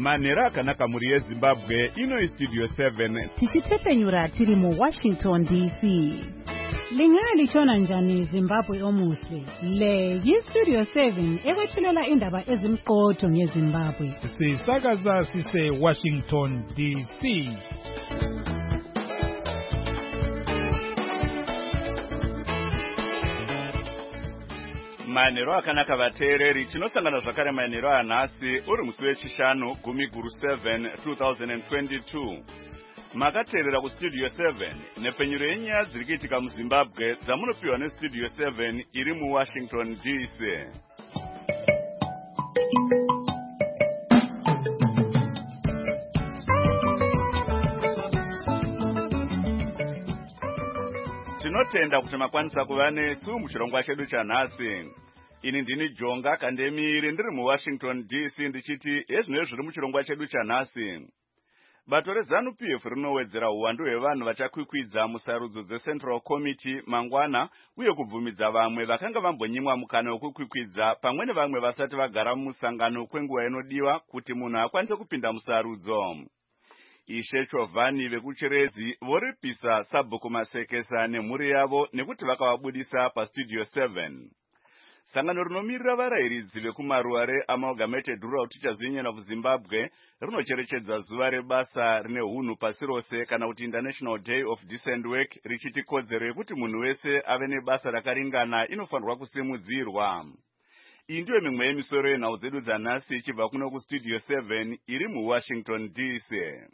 Manera akanaka muri yeZimbabwe ino Studio 7 tichitepenyura tiri mu Washington DC. Lingaya lichona njani Zimbabwe omuhle. Le yi-Studio 7 ekwethulela indaba ezimqotho ngeZimbabwe. Sisakaza sise Washington DC. Manero akanaka vateereri tinosangana zvakare manero anhasi uri musi wechishanu gumi guru 7 2022. Makateerera kuStudio 7 nepenyuro yenyaya dziri kuitika muZimbabwe dzamunopiwa neStudio 7 iri muWashington DC. Tinotenda kuti makwanisa kuva nesu muchirongwa chedu chanhasi. Ini ndini Jonga Kandemiri ndiri muWashington DC ndichiti ezvinenge zviri muchirongwa chedu chanhasi. Bato reZANU-PF rinowedzera uwandu hwevanhu vachakwikwidza musarudzo dzeCentral Committee mangwana uye kubvumidza vamwe vakanga vambonyimwa mukana wekukwikwidza pamwe nevamwe vasati vagara mumusangano kwenguva inodiwa kuti munhu akwanise kupinda musarudzo. Ishe Chovhani vekucheredzi voripisa Sabhuku Masekesa nemhuri yavo nekuti vakavabudisa paStudio 7. Sangano rinomirira varayiridzi vekumaruare Amalgamated Rural Teachers Union of Zimbabwe rinocherechedza zuva rebasa rine hunhu pasi rose kana kuti International Day of Decent Work richiti kodzero yekuti munhu wese ave nebasa rakaringana inofanirwa kusimudzirwa. Iyi ndiyo mimwe yemisoro yenhau dzedu dzanhasi ichibva kuno kuStudio 7 iri muWashington DC.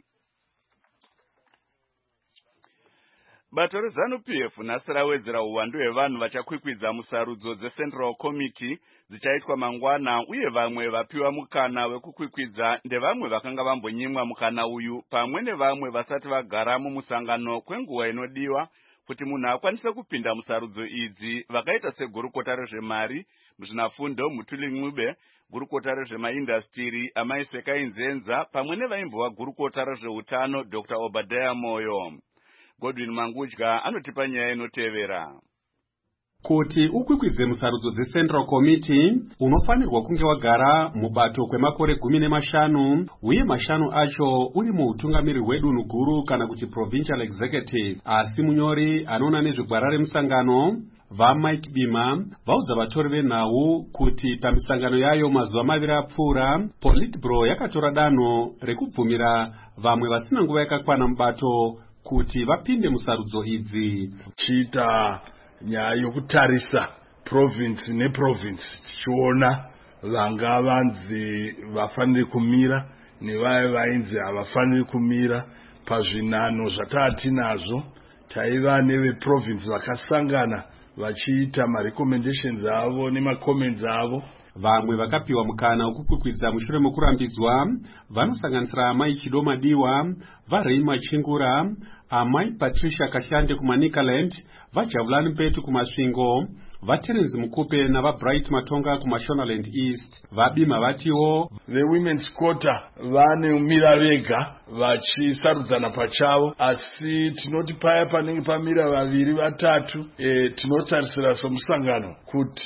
Bato reZANU-PF nhasi rawedzera uwandu hwevanhu vachakwikwidza musarudzo dzeCentral Committee dzichaitwa mangwana uye vamwe vapiwa mukana wekukwikwidza ndevamwe vakanga vambonyimwa mukana uyu pamwe nevamwe vasati vagara mumusangano kwenguva inodiwa kuti munhu akwanise kupinda musarudzo idzi vakaita segurukota rezvemari, muzvinafundo Mutuli Ncube, gurukota rezvemaindastiri Amai Sekai Nzenza pamwe nevaimbova gurukota rezveutano Dr. Obadiah Moyo. Godwin Mangudya anotipa nyaya inotevera. Kuti ukwikwidze musarudzo dzeCentral Committee unofanirwa kunge wagara mubato kwemakore 15 uye mashanu acho uri muutungamiri hwedunhu guru kana kuti Provincial Executive. Asi munyori anoona nezvegwara remusangano vaMike Bima vaudza vatori venhau kuti pamisangano yayo mazuva maviri apfuura Politburo yakatora danho rekubvumira vamwe vasina nguva yakakwana mubato kuti vapinde musarudzo idzi. Chita nyaya yokutarisa province neprovince tichiona vanga vanzi vafaniri kumira nevaya vainzi havafaniri kumira pazvinano zvatatinazvo. Taiva neveprovince vakasangana vachiita marecommendations avo nemacomments avo. Vamwe vakapiwa mukana wekukwikwidza mushure mokurambidzwa vanosanganisira Amai Chidoma Diwa, vaReima Chingura, Amai Patricia Kashande kumaNikaland, vaJavulani Mpetu kumasvingo, vaTerence Mukupe navaBright Matonga kumaShonaland East. Vabima vatiwo veWomen's Quarter vanemira vega vachisarudzana pachavo, asi tinoti paya panenge pamira vaviri vatatu tinotarisira somusangano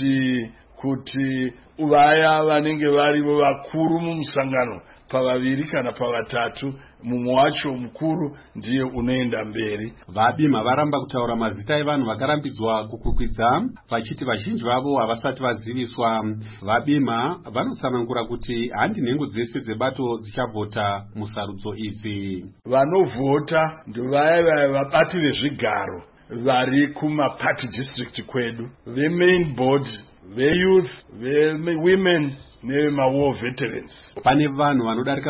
kuti vaya vanenge varivo vakuru mumusangano pavaviri kana pavatatu mumwe wacho mukuru ndiye unoenda mberi. Vabima varamba kutaura mazita evanhu vakarambidzwa kukwikwidza vachiti vazhinji vavo havasati vaziviswa. Vabima vanotsanangura kuti handi nhengo dzese dzebato dzichavhota musarudzo idzi. Vanovhota ndovaya vabati vezvigaro vari kumaparty district kwedu, vemain board, veyouth, vewomen nevemawar veterans. Pane vanhu vanodarika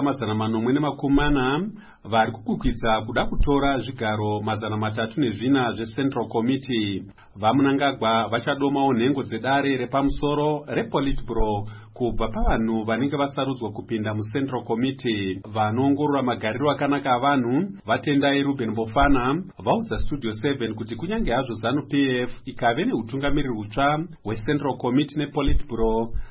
440 vari kukwikwidza kuda kutora zvigaro 304 zveCentral Committee. Vamunangagwa vachadomawo nhengo dzedare repamusoro rePolitburo kubva pavanhu vanenge vasarudzwa kupinda muCentral Committee. Vanoongorora magariro akanaka avanhu vatendai Ruben Bofana vaudza Studio 7 kuti kunyange hazvo ZANU-PF ikave neutungamiriri hutsva hweCentral Committee nePolitburo,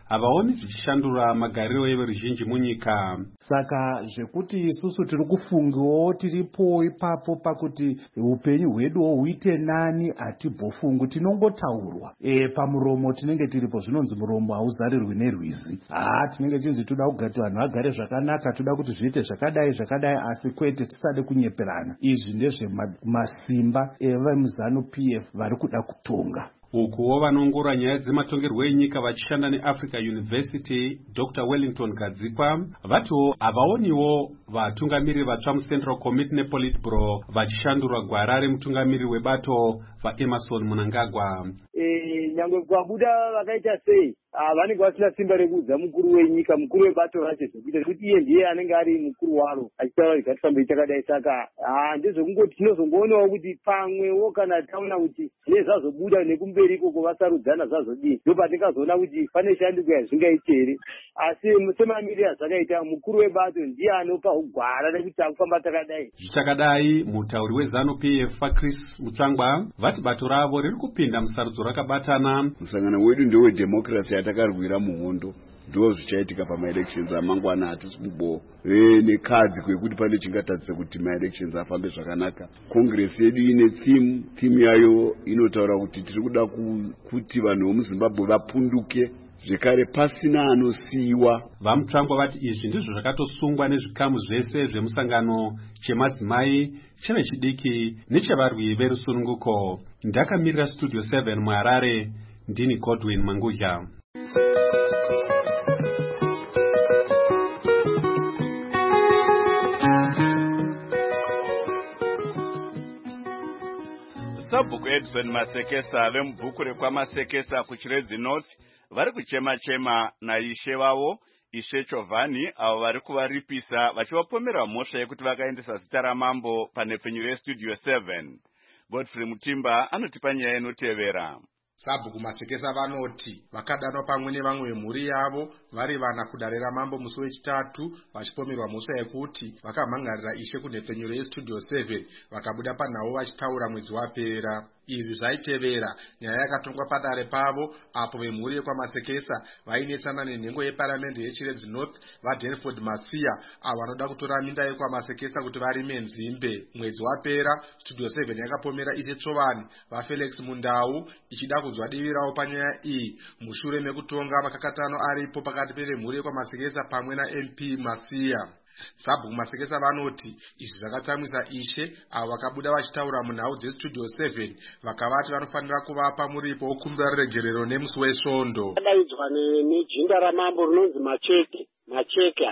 havaoni zvichishandura magariro everuzhinji munyika. Saka zvekuti isusu tiri kufungawo tiripo ipapo pakuti upenyu hweduwo huite nani hatibvofungu, tinongotaurwa pamuromo tinenge tiripo. Zvinonzi muromo hauzarirwi nerwizi. Tinenge tinzi toda kugati vanhu vagare zvakanaka, toda kuti zviite zvakadai zvakadai, asi kwete tisade kunyeperana. Izvi ndezvemasimba evemuZANU PF vari kuda kutonga. Ukuwo vanongora nyaya dzematongerwo enyika vachishanda neAfrica University, Dr. Wellington Gadzikwa, vatiwo havaoniwo vatungamiriri vatsva muCentral Committee nePolitburo vachishandura gwara remutungamiriri webato vaEmerson Mnangagwa. Nyangwe kwabuda vakaita sei, vanenge vasina simba rekuudza mukuru wenyika, mukuru webato racho zvekuita kuti iye ndiye anenge ari mukuru waro achitaura zvatifambei chakadai. Saka ndezvekungoti tinozongoonawo kuti pamwewo kana taona kuti zvine zvazobuda nekumberi ikoko vasarudzana zvazodii, ndo patingazoona kuti pane shanduko yazvingaite here. Asi semamiriri azvakaita, mukuru webato ndiye anopa gwara rekuti akufamba takadai. Zvichakadai, mutauri weZANU PF Chris Mutsvangwa vati bato ravo riri kupinda musarudzo rakabatana. Musangano wedu ndewe democracy yatakarwira muhondo, ndo zvichaitika pamaelections amangwana. Hatisi kubo nekadzi kwekuti pane chingatadzisa kuti maelections afambe zvakanaka. Congress yedu ine theme yayo inotaura kuti tiri kuda kuti vanhu vemuZimbabwe vapunduke zvekare pasina anosiyiwa. VaMutsvangwa vati izvi ndizvo zvakatosungwa nezvikamu zvese zvemusangano chemadzimai, chevechidiki nechevarwi verusununguko. Ndakamirira Studio 7 muHarare, ndini Godwin Mangudya. Sabhuku Edson Masekesa vemubhuku rekwaMasekesa kuChiredzi North vari kuchema-chema naishe vavo Ishe Chovhani, avo vari kuvaripisa vachivapomera mhosva yekuti vakaendesa zita ramambo panhepfenyu reStudio 7. Godfrey Mutimba anotipa nyaya inotevera. Sabhuku Masekesa vanoti vakadanwa pamwe nevamwe vemhuri yavo vari vana kudare ramambo musi wechitatu vachipomerwa mhosva yekuti vakamhangarira Ishe kunhepfenyu reStudio 7 vakabuda panhau vachitaura mwedzi wapera. Izvi zvaitevera nyaya yakatongwa padare pavo apo vemhuri yekwaMasekesa vainetsana nenhengo yeparamende yeChiredzi North vaDanford Masiya avo vanoda kutora minda yekwaMasekesa kuti varime nzimbe. Mwedzi wapera Studio 7 yakapomera Ishe Chovhani vaFelix Mundau ichida kunzwa divi ravo panyaya iyi mushure mekutonga makakatano aripo pakati pevemhuri yekwaMasekesa pamwe naMP Masiya. Sabhuku Masekesa vanoti izvi zvakatsamwisa Ishe avo vakabuda vachitaura munhau dzeStudio 7 vakavati vanofanira kuvapa muripo wokumbira ruregerero nemusi wesvondo. Adaidzwa nejinda ramambo rinonzi Macheke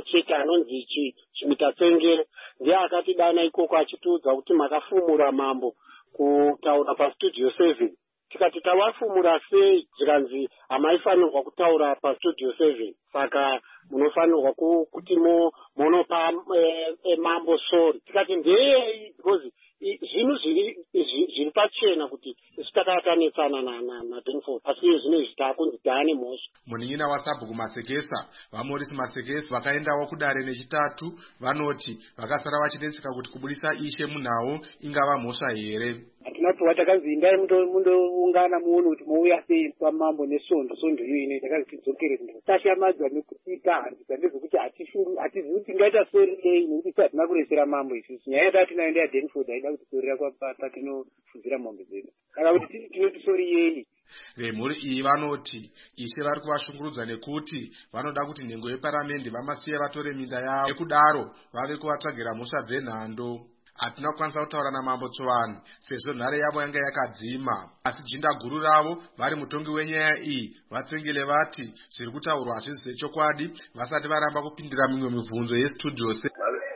anonzi Chimitatsengere ndiye akatidana ikoko achitiudza kuti makafumura mambo kutaura paStudio 7. Tikati tawafumura sei? Zvikanzi hamaifanirwa kutaura paStudio 7, saka munofanirwa kuti munopa mambo sori. Tikati ndeyei? Because zvinhu zviri pachena kuti takaatanetsana naDanford, asi zvinezvi taakunzi taane mhosva. Munin'ina waSabhuku Masekesa vaMorris Masekesa vakaendawo kudare nechitatu vanoti vakasara vachinetseka kuti kubudisa Ishe munhau ingava mhosva here. Hatinatuwa takanzi indai mundoungana muone kuti mouya sei pamambo nesvondo iyo ine takanzi tidzokere tashamadzwa nekuti tahanzika ndezvekuti hatizivi kuti tingaita sori sei nekuti hatina kuresera mambo isusu. Nyaya yata tinaenda yaDanford haida kuti sorira patinopfuzira mombe dzedu kana kuti tinoti sori yei. Vemhuri iyi vanoti Ishe vari kuvashungurudza nekuti vanoda kuti nhengo yeparamende vamasiye vatore minda yavo nekudaro vave kuvatsvagira mhosva dzenhando. Hatina kukwanisa kutaura namambo Chovhani sezvo nhare yavo yanga yakadzima, asi jinda guru ravo vari mutongi wenyaya iyi vatsengele vati zviri kutaurwa hazvisi zvechokwadi vasati varamba kupindira mimwe mibvunzo yeStudio 7.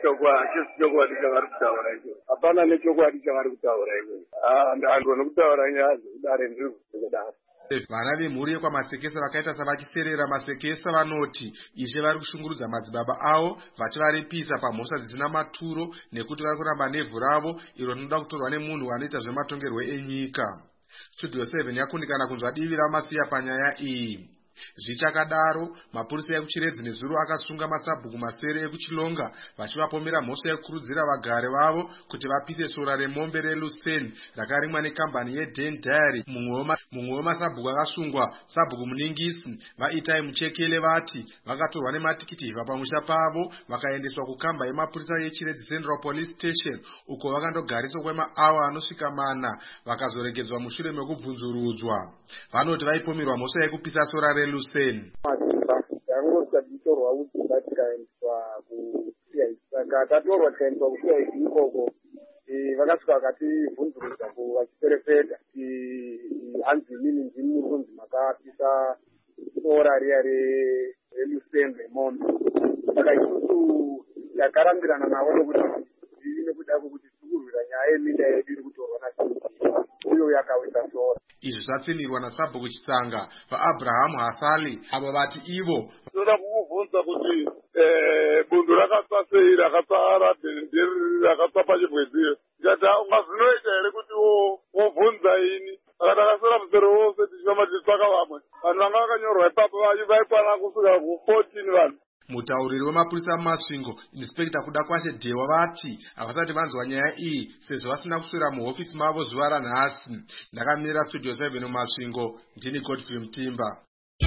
Chokwadi chavari kutaura icho hapana nechokwadi chavari kutaura icho. Handagona kutaura nyaya dzekudare ndiri kudaro. Vana vemhuri yekwaMasekesa vakaita savachiserera Masekesa vanoti Ishe vari kushungurudza madzibaba avo vachivaripisa pamhosva dzisina maturo nekuti vari kuramba nevhu ravo iro rinoda kutorwa nemunhu anoita zvematongerwo enyika. Studio 7 yakundikana kunzwa divi raMasiya panyaya iyi. Zvichakadaro, mapurisa ekuchiredzi nezuro akasunga masabhuku masere ekuchilonga vachivapomera mhosva yekukurudzira vagare vavo kuti vapise sora remombe reLucen rakarimwa nekambani yeDan Dairy. Mumwe wemasabhuku akasungwa, sabhuku muningisi vaItai Muchekele, vati vakatorwa nematikiti hiva pamusha pavo vakaendeswa kukamba yemapurisa yechiredzi Central Police Station uko vakandogariswa kwemaawa anosvika 4 vakazoregedzwa mushure mekubvunzurudzwa. Vanoti vaipomerwa mhosva yekupisa sora reLucen. Tatorwa tikaendeswa saka tatorwa tikaendeswa kuCID ikoko vakasvika vakativhunzurudza vachiperefeta hanzi inini ndini muri kunzi makapisa sora riya reLucen remombe. Saka isusu takarambirana navo nekuda kwokuti tikurwira nyaya yeminda yedu iri kutorwa uyo yakawisa sora. Izvi zvatsinirwa nasabhuku Chitsanga vaAbraham Hasali, avo vati ivo toda kukubvunza kuti bundo rakatsa sei, rakatsa radhenderi, rakatsa pachibweziyo. Tikati ungazvinoita here kuti wobvunza ini? Saka takasera musero wose tichifamba tichitsvaka vamwe vanhu vanga vakanyorwa ipapo vaipana kusvika ku14 vanhu. Mutauriri wemapurisa mumasvingo, Inspekta Kudakwashe Dewa, vati havasati vanzwa nyaya iyi sezvo vasina kuswera muhofisi mavo zuva ranhasi. Ndakamirira Studio 7 mumasvingo, ndini Godfrey Mutimba.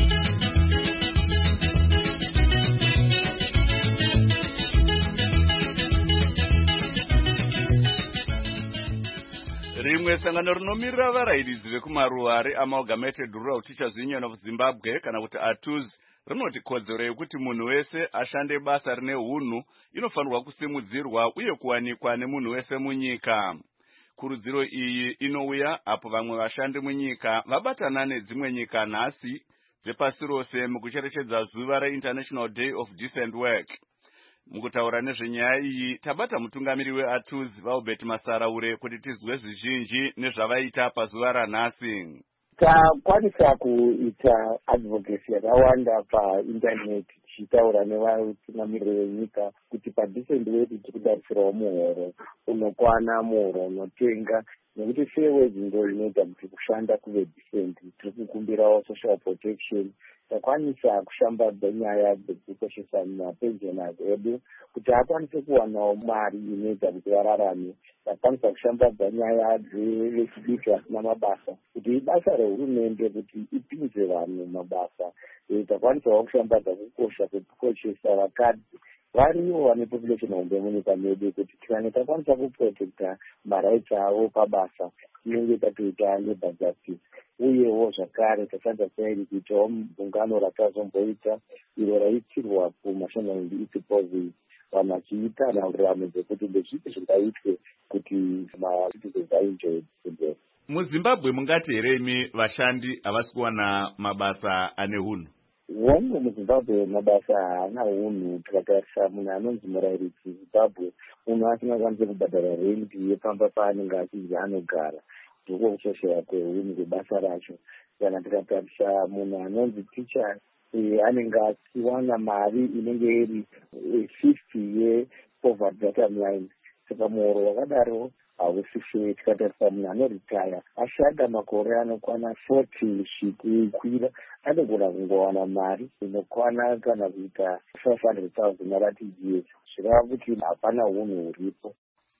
Rimwe sangano rinomirira varairidzi vekumaruwa reAmalgamated Rural Teachers Union of Zimbabwe kana kuti ATUZ rinoti kodzero yekuti munhu wese ashande basa rine hunhu inofanirwa kusimudzirwa uye kuwanikwa nemunhu wese munyika. Kurudziro iyi inouya apo vamwe vashandi munyika vabatana nedzimwe nyika nhasi dzepasi rose mukucherechedza zuva reInternational Day of Decent Work. Mukutaura nezvenyaya iyi tabata mutungamiri weATUZ Albert Masaraure kuti tizwe zvizhinji nezvavaita pazuva ranhasi. Takwanisa kuita advocacy yakawanda paindaneti tichitaura nevatungamiriri venyika kuti padecent work tiri kudarisirawo muhoro unokwana, muhoro unotenga, nekuti fair wage ndo inoita kuti kushanda kuve decent. Tiri kukumbirawo social protection. Takwanisa kushambadza nyaya dzekukoshesa mapensioners edu kuti akwanise kuwanawo mari inoita kuti vararame. Takwanisa kushambadza nyaya dzevechidiki vasina mabasa kuti ibasa rehurumende kuti ipinze vanhu mabasa. Takwanisawo kushambadza kukosha kwekukoshesa vakadzi varivo vane population hombe munyika medu kuti tikane takwanisa kuprotecta marights avo pabasa inenge tatoita labour justice. Uyewo zvakare tasanda sairi kuitawo gungano ratazomboita iro raitirwa kuMashonaland East Province vanhu vachiita nhaurirano dzekuti ndezvipi zvingaitwe kuti macitizens aenjoy today. MuZimbabwe mungati here imi vashandi havasi kuwana mabasa ane hunhu? Wangu muZimbabwe mabasa haana hunhu. Tikatarisa munhu anonzi murairidzi Zimbabwe, munhu asingakwanisi kubhadhara rendi yepamba paanenge achinzi anogara, ndiko kushoshera kwehunhu kwebasa racho. Kana tikatarisa munhu anonzi teacher anenge achiwana mari inenge iri 50 yepoverty data line. Saka muhoro wakadaro hausishi. Tikatarisa munhu anoritaya ashanda makore anokwana 40 zvichikwira, anogona kungowana mari inokwana kana kuita 500,000 RTGS. Zvireva kuti hapana hunhu huripo.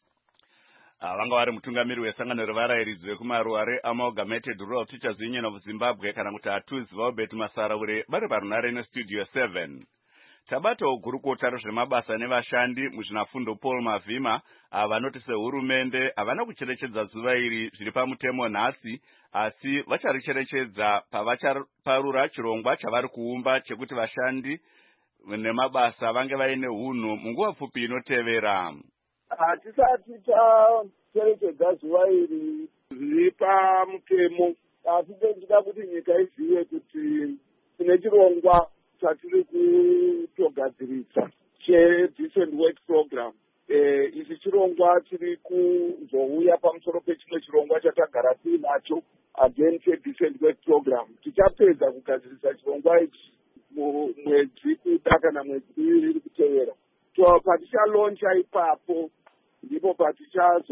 Vanga vari mutungamiri wesangano revarairidzi vekumaruwa reAmalgamated Rural Teachers Union of Zimbabwe kana kuti ATUZ Albert Masaraure vari parunare neStudio 7. Tabatawo gurukota rezvemabasa nevashandi muzvinafundo Paul Mavhima vanoti sehurumende havana kucherechedza zuva iri zviri pamutemo nhasi, asi vacharicherechedza pavachaparura chirongwa chavari kuumba chekuti vashandi nemabasa vange vaine hunhu munguva pfupi inotevera. Hatisati tacherechedza zuva iri zviri pamutemo, asi tochida kuti nyika izive kuti tine chirongwa chatiri kutogadzirisa cheDecent Work Program. Ichi chirongwa chiri kuzouya pamusoro pechimwe chirongwa chatagara tiinacho again cheDecent Work Program. Tichapedza kugadzirisa chirongwa ichi mwedzi kuda kana mwedzi iri kutevera. Patichaloncha ipapo ndipo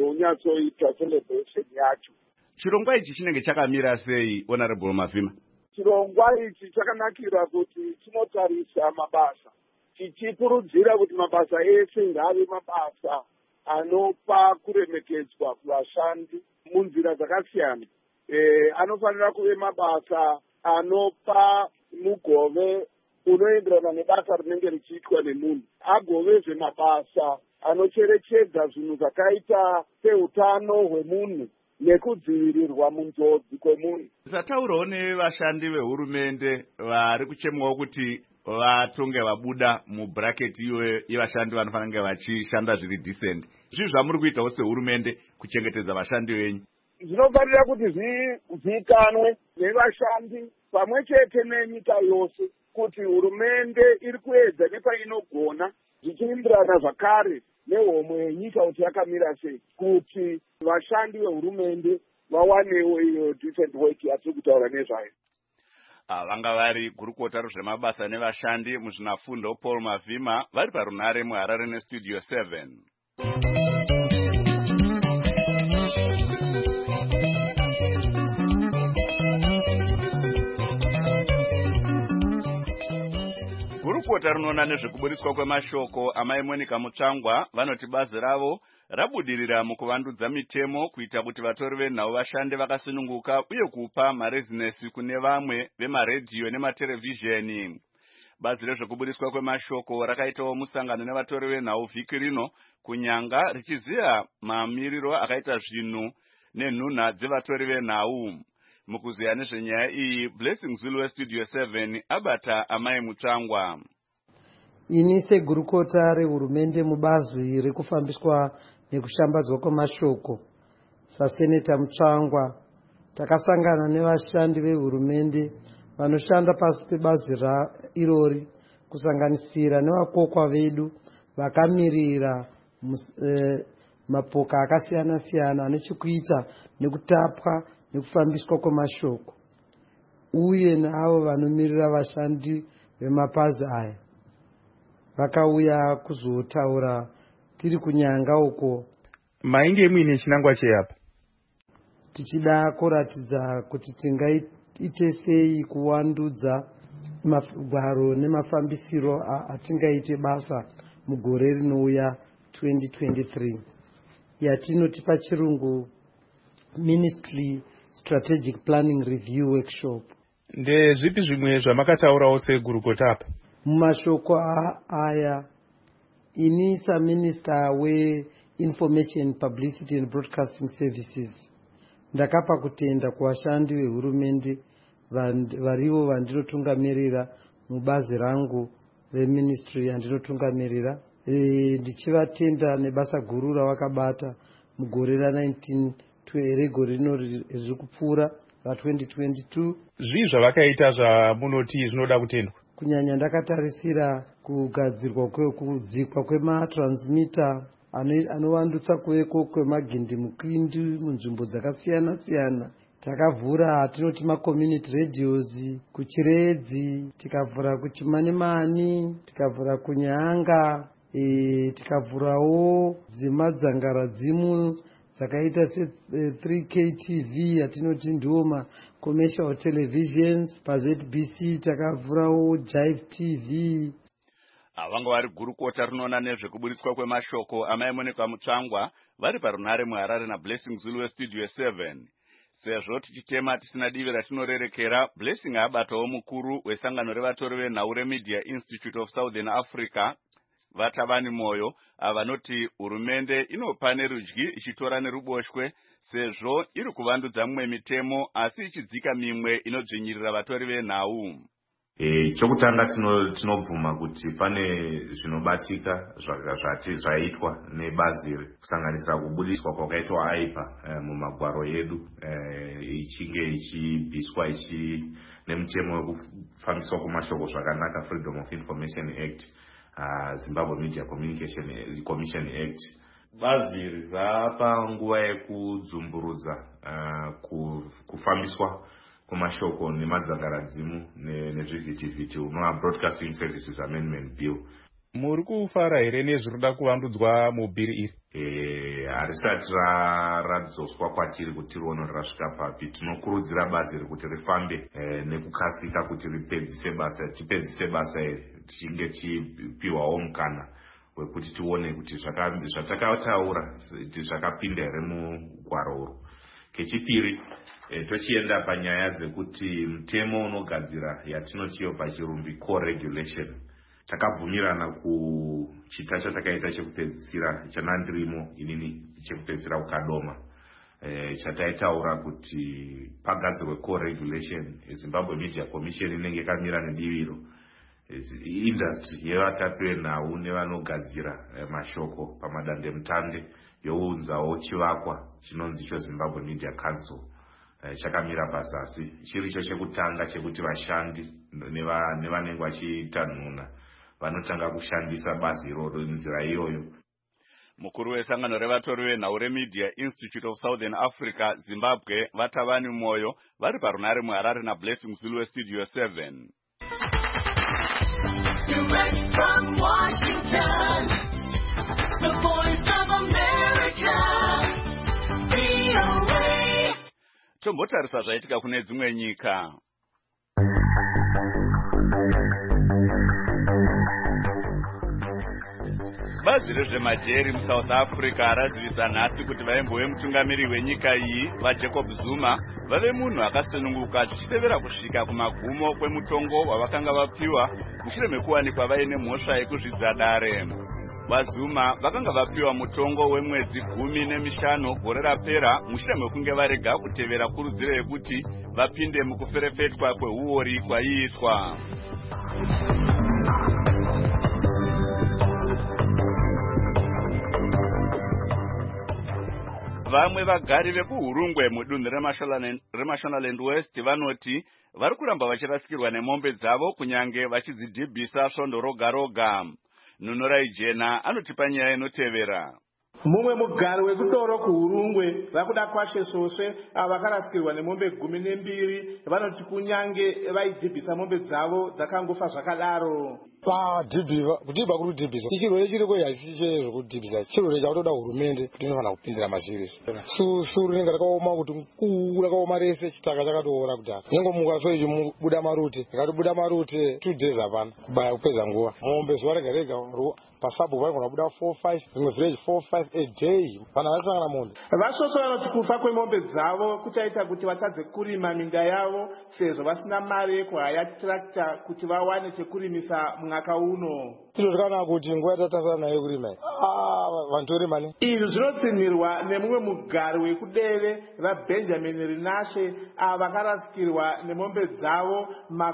patichazonyatsoita celebration yacho. Chirongwa ichi chinenge chakamira sei, Honorable Mavhima? chirongwa ichi chakanakira kuti chinotarisa mabasa tichikurudzira kuti mabasa ese ngave mabasa anopa kuremekedzwa kuvashandi munzira dzakasiyana. Anofanira kuve mabasa anopa mugove unoenderana nebasa rinenge richiitwa nemunhu, agovezve mabasa anocherechedza zvinhu zvakaita seutano hwemunhu nekudzivirirwa munjodzi kwemunhu. Tisataurawo nevashandi vehurumende vari kuchemwawo kuti vatonge vabuda mubhuraketi iyo yevashandi vanofanira kunge vachishanda zviri decent. Zvii zvamuri kuitawo sehurumende kuchengetedza vashandi venyu? Zvinofanira kuti zvizikanwe nevashandi pamwe chete nenyika yose kuti hurumende iri kuedza nepainogona zvichienderana zvakare nehomwe yenyika kuti yakamira sei, kuti vashandi vehurumende vawanewo iyo decent work yatiri kutaura nezvayo. Vanga vari gurukota rezvemabasa nevashandi muzvinafundo Paul Mavhima vari parunare muHarare nestudio 7. Gurukota rinoona nezvekuburiswa kwemashoko amai Monica Mutsvangwa vanoti bazi ravo rabudirira mukuvandudza mitemo kuita kuti vatori venhau vashande vakasununguka uye kupa marezinesi kune vamwe vemaredhiyo nematerevhizheni. Bazi rezvekuburiswa kwemashoko rakaitawo musangano nevatori venhau vhiki rino kunyanga richiziva mamiriro akaita zvinhu nenhunha dzevatori venhau. Mukuziya nezvenyaya iyi, Blessing Zulu westudio 7 abata amai Mutsvangwa. Ini segurukota rehurumende mubazi rekufambiswa nekushambadzwa kwemashoko, saseneta Mutsvangwa, takasangana nevashandi vehurumende vanoshanda pasi pebazi irori, kusanganisira nevakokwa vedu vakamirira mapoka akasiyana-siyana anechekuita nekutapwa nekufambiswa kwemashoko, uye neavo vanomirira vashandi vemapazi aya vakauya kuzotaura tiri kunyanga uko. Mainge muine chinangwa cheyapa? Tichida kuratidza kuti tingaite sei kuvandudza magwaro nemafambisiro atingaite basa mugore rinouya 2023 yatinoti pachirungu Ministry Strategic Planning Review Workshop. Ndezvipi zvimwe zvamakataurawo segurukota apa? Mumashoko aya ini saminister we-Information, Publicity and Broadcasting Services ndakapa kutenda kuvashandi vehurumende varivo vandinotungamirira mubazi rangu reministry yandinotungamirira, ndichivatenda nebasa guru ravakabata mugore regore rino riri kupfuura ra2022. Zvii zvavakaita zvamunoti zvinoda kutendwa? Kunyanya ndakatarisira kugadzirwa kudzikwa kwematransmitter anovandutsa kuveko kwemagindi mukindi munzvimbo dzakasiyana-siyana. Takavhura hatinoti macommunity radios kuchiredzi, tikavhura kuchimanimani, tikavhura kunyanga, tikavhurawo dzemadzangara dzimu dzakaita se3K TV yatinoti ndiwo macommercial televisions. PaZBC takavhurawo Jive TV. Vanga vari gurukota rinoona nezvekuburitswa kwemashoko amai Monica Mutsvangwa vari parunare muHarare naBlessing Zulu westudio 7. Sezvo tichitema tisina divi ratinorerekera, Blessing abatawo mukuru wesangano revatori venhau reMedia Institute of Southern Africa Vatavani Moyo avanoti hurumende inopa nerudyi ichitora neruboshwe sezvo iri kuvandudza mimwe mitemo asi ichidzika mimwe inodzvinyirira vatori venhau. Chokutanga tinobvuma kuti pane zvinobatika zvaitwa nebazi kusanganisira kubudiswa kwakaitwa aipa mumagwaro edu ichinge ichibviswa nemutemo wekufambiswa kwemashoko zvakanaka, Freedom of Information Act, Zimbabwe Media Commission Act. Bazi rapa nguva yekudzumburudza kufambiswa kumashoko nemadzangaradzimu nezvivhitivhiti unova Broadcasting Services Amendment Bill. Muri kufara here nezvinoda kuvandudzwa mubhiri iri? harisati radzoswa kwatiri kuti riono rasvika papi. Tinokurudzira bazi iri kuti rifambe nekukasika kuti tipedzise basa iri, tichinge chipiwawo mukana wekuti tione kuti zvatakataura zvakapinda here mugwaro uru. Kechipiri, tochienda panyaya dzekuti mutemo unogadzira yatinotiyo pachirumbi core regulation. Takabvumirana kuchita chatakaita chekupedzisira chanandirimo inini chekupedzisira kukadoma, chataitaura kuti pagadzirwe core regulation. Zimbabwe Media Commission inenge yakamira nediviro industry yevatatu venhau nevanogadzira mashoko pamadandemutande younzawo chivakwa chinonzi icho Zimbabwe Media Council. Chakamira pazasi, chiricho chekutanga chekuti vashandi nevanenge vachitanhuna vanotanga kushandisa bazi iroro nzira iyoyo. Mukuru wesangano revatori venhau reMedia Institute of Southern Africa Zimbabwe Vatavani Moyo vari parunare muHarare naBlessing Zulu weStudio 7. Direct from Washington, the voice of America, VOA. Tombotarisa zvaitika kune dzimwe nyika. Bazi rezvemajeri muSouth Africa radzivisa nhasi kuti vaimbo vemutungamiri wenyika iyi vaJacob Zuma vave munhu akasununguka zvichitevera kusvika kumagumo kwemutongo wavakanga vapiwa mushure mekuwanikwa vaine mhosva yekuzvidza dare. VaZuma vakanga vapiwa mutongo wemwedzi 15 gore rapera mushure mekunge varega kutevera kurudziro yekuti vapinde mukuferefetwa kweuori kwaiitwa. Vamwe vagari vekuHurungwe mudunhu reMashonaland West vanoti vari kuramba vachirasikirwa nemombe dzavo kunyange vachidzidhibhisa svondo roga roga. Nunorai Jena anotipa nyaya inotevera. Mumwe mugari wekutoro kuHurungwe vakuda kwashe soswe vakarasikirwa nemombe 12 vanoti kunyange vaidhibhisa mombe dzavo dzakangofa zvakadaro. Kudhibha kuri kudhibhisa ichirwere chiriko haisi zvekudhibhisa, chirwere chakutoda hurumende kuti inofana kupindira mazviri. Suru rinenge rakaoma kuti mukuru rakaoma rese, chitaka chakatoora kudhara. Nyengo mukaso ichi mubuda marute, ikatobuda marute 2 days hapana kubaya kupedza nguva. Mombe zuva rega rega pasabu vaigona kubuda 4-5, rimwe village 4-5 a day. Vanhu vasangana mombe. Vasvosve vanoti kufa kwemombe dzavo kuchaita kuti vatadze kurima minda yavo sezvo vasina mari yekuhaya tractor kuti vawane chekurimisa mwaka uno. Izvo zvakanaka kuti nguva yatatasana nayo kurima vantu veremani. Izvi zvinotsinhirwa nemumwe mugari wekudeve vaBenjamin Rinashe vakarasikirwa nemombe dzavo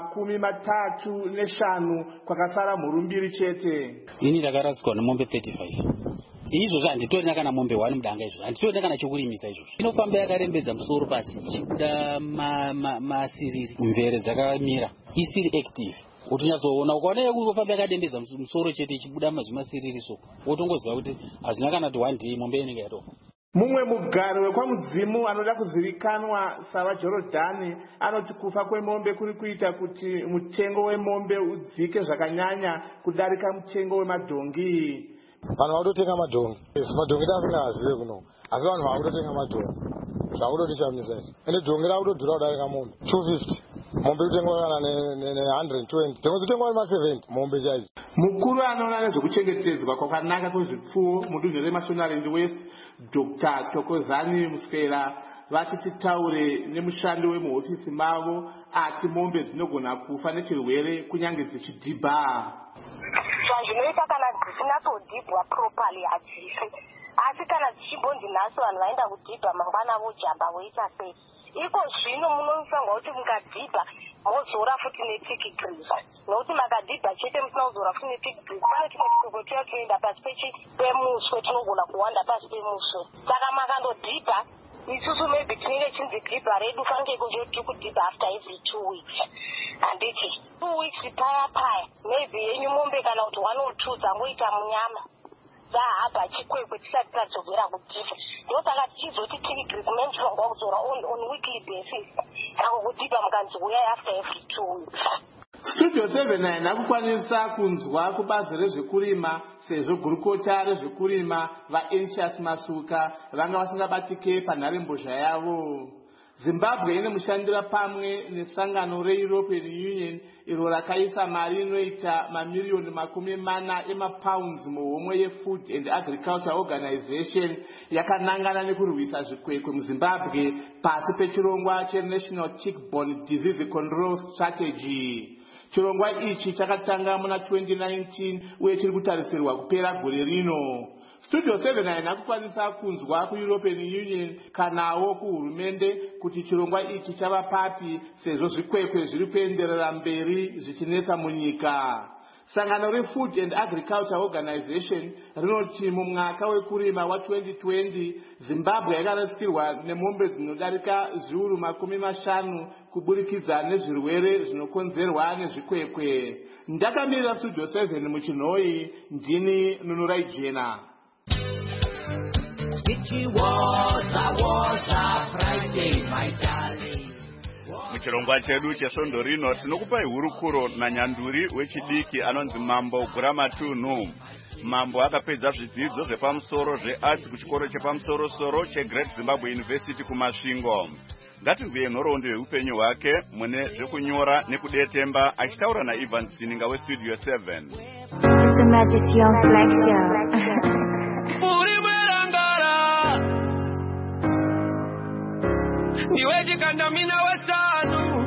35 kwakasara mhuru 2 chete. Ini ndakarasikirwa nemombe 35. Izvozvo handitorina kana mombe 1 mudanga, izvozvo handitorina kana chokurimisa. Izvozvo inofamba yakarembedza musoro pasi ichibuda masiriri, mvere dzakamira isiri active. Utonyazoona ukaona kufamba yakadembedza musoro chete ichibuda mazvimasiriri so wotongoziva kuti hazvina kana kuti 1 day mombe inenge yatofa. Mumwe mugari wekwamudzimu anoda kuzivikanwa savaJorodhani anoti kufa kwemombe kuri kuita kuti mutengo wemombe udzike zvakanyanya kudarika mutengo wemadhongi. Vanhu vanotenga madhongi, madhongi tasingazive kuno, asi vanhu vakutotenga madhongi zvakutotishamisa izvi. Ende dhongi rakutodhura kudarika mombe 250, mombe kutengwa kana ne120, tengo dzotengwa nema70 mombe chaidzo. Mukuru anoona nezvekuchengetedzwa kwakanaka kwezvipfuwo mudunhu reMashonaland West Dr. Thokozani Muswera vati titaure nemushandi wemuhofisi mavo ati mombe dzinogona kufa nechirwere kunyange dzichidhibha. Zvinoita kana dzisinatodhibhwa properly hadzifi, asi kana dzichibonzi nhasi vanhu vaenda kudhibha mangwana vojamba voita sei. Iko zvino munofanirwa kuti mukadhibha mozora futi ne-tick grease, nokuti makadhibha chete musina kuzora futi ne-tick grease pane tumwe tutoko tuya tunoenda pasi pemuswe tunogona kuwanda pasi pemuswe. Saka makandodhibha isusu maybe tinenge chinzi dhibha redu fanike tiri kudhibha after every 2 weeks. Handiti 2 weeks paya maybe yenyu mombe kana kuti 1 or 2 dzangoita munyama dzahaba chikwekwe tisati tadzokera kudhibha. Ndosaka tichizoti tick grease mentionwa kuzora on weekly basis, saka kudhibha mukanzi uyai after every 2 weeks. Studio 7 haina kukwanisa kunzwa kubazi rezvekurima sezvo gurukota rezvekurima vaEntius Masuka vanga vasingabatike panharembozha yavo. Zimbabwe ine mushandira pamwe nesangano reEuropean Union iro rakaisa mari inoita mamiliyoni 40 emapounds muhomwe yeFood and Agriculture Organization yakanangana nekurwisa zvikwekwe muZimbabwe pasi pechirongwa cheNational Tick-Borne Disease Control Strategy. Chirongwa ichi chakatanga muna 2019 uye chiri kutarisirwa kupera gore rino. Studio 7 haina kukwanisa kunzwa kuEuropean Union kanawo kuhurumende kuti chirongwa ichi chava papi sezvo zvikwekwe zviri kuenderera mberi zvichinetsa munyika. Sangano reFood and Agriculture Organization rinoti mumwaka wekurima wa2020 Zimbabwe yakarasikirwa nemombe dzinodarika zviuru 50 kuburikidza nezvirwere zvinokonzerwa nezvikwekwe. Ndakamirira Studio 7 muchinhoi, ndini Nunurai Jena. Muchirongwa chedu chesvondo rino tinokupai hurukuro nanyanduri wechidiki anonzi Mambo Guramatunhu. Mambo akapedza zvidzidzo zvepamusoro zvearts kuchikoro chepamusoro-soro cheGreat Zimbabwe University kuMasvingo. Ngatinzwei nhoroondo yeupenyu hwake mune zvekunyora nekudetemba achitaura naIvan Sininga weStudio 7. It's a Magic Young Black Show. Niweji kandamina westanu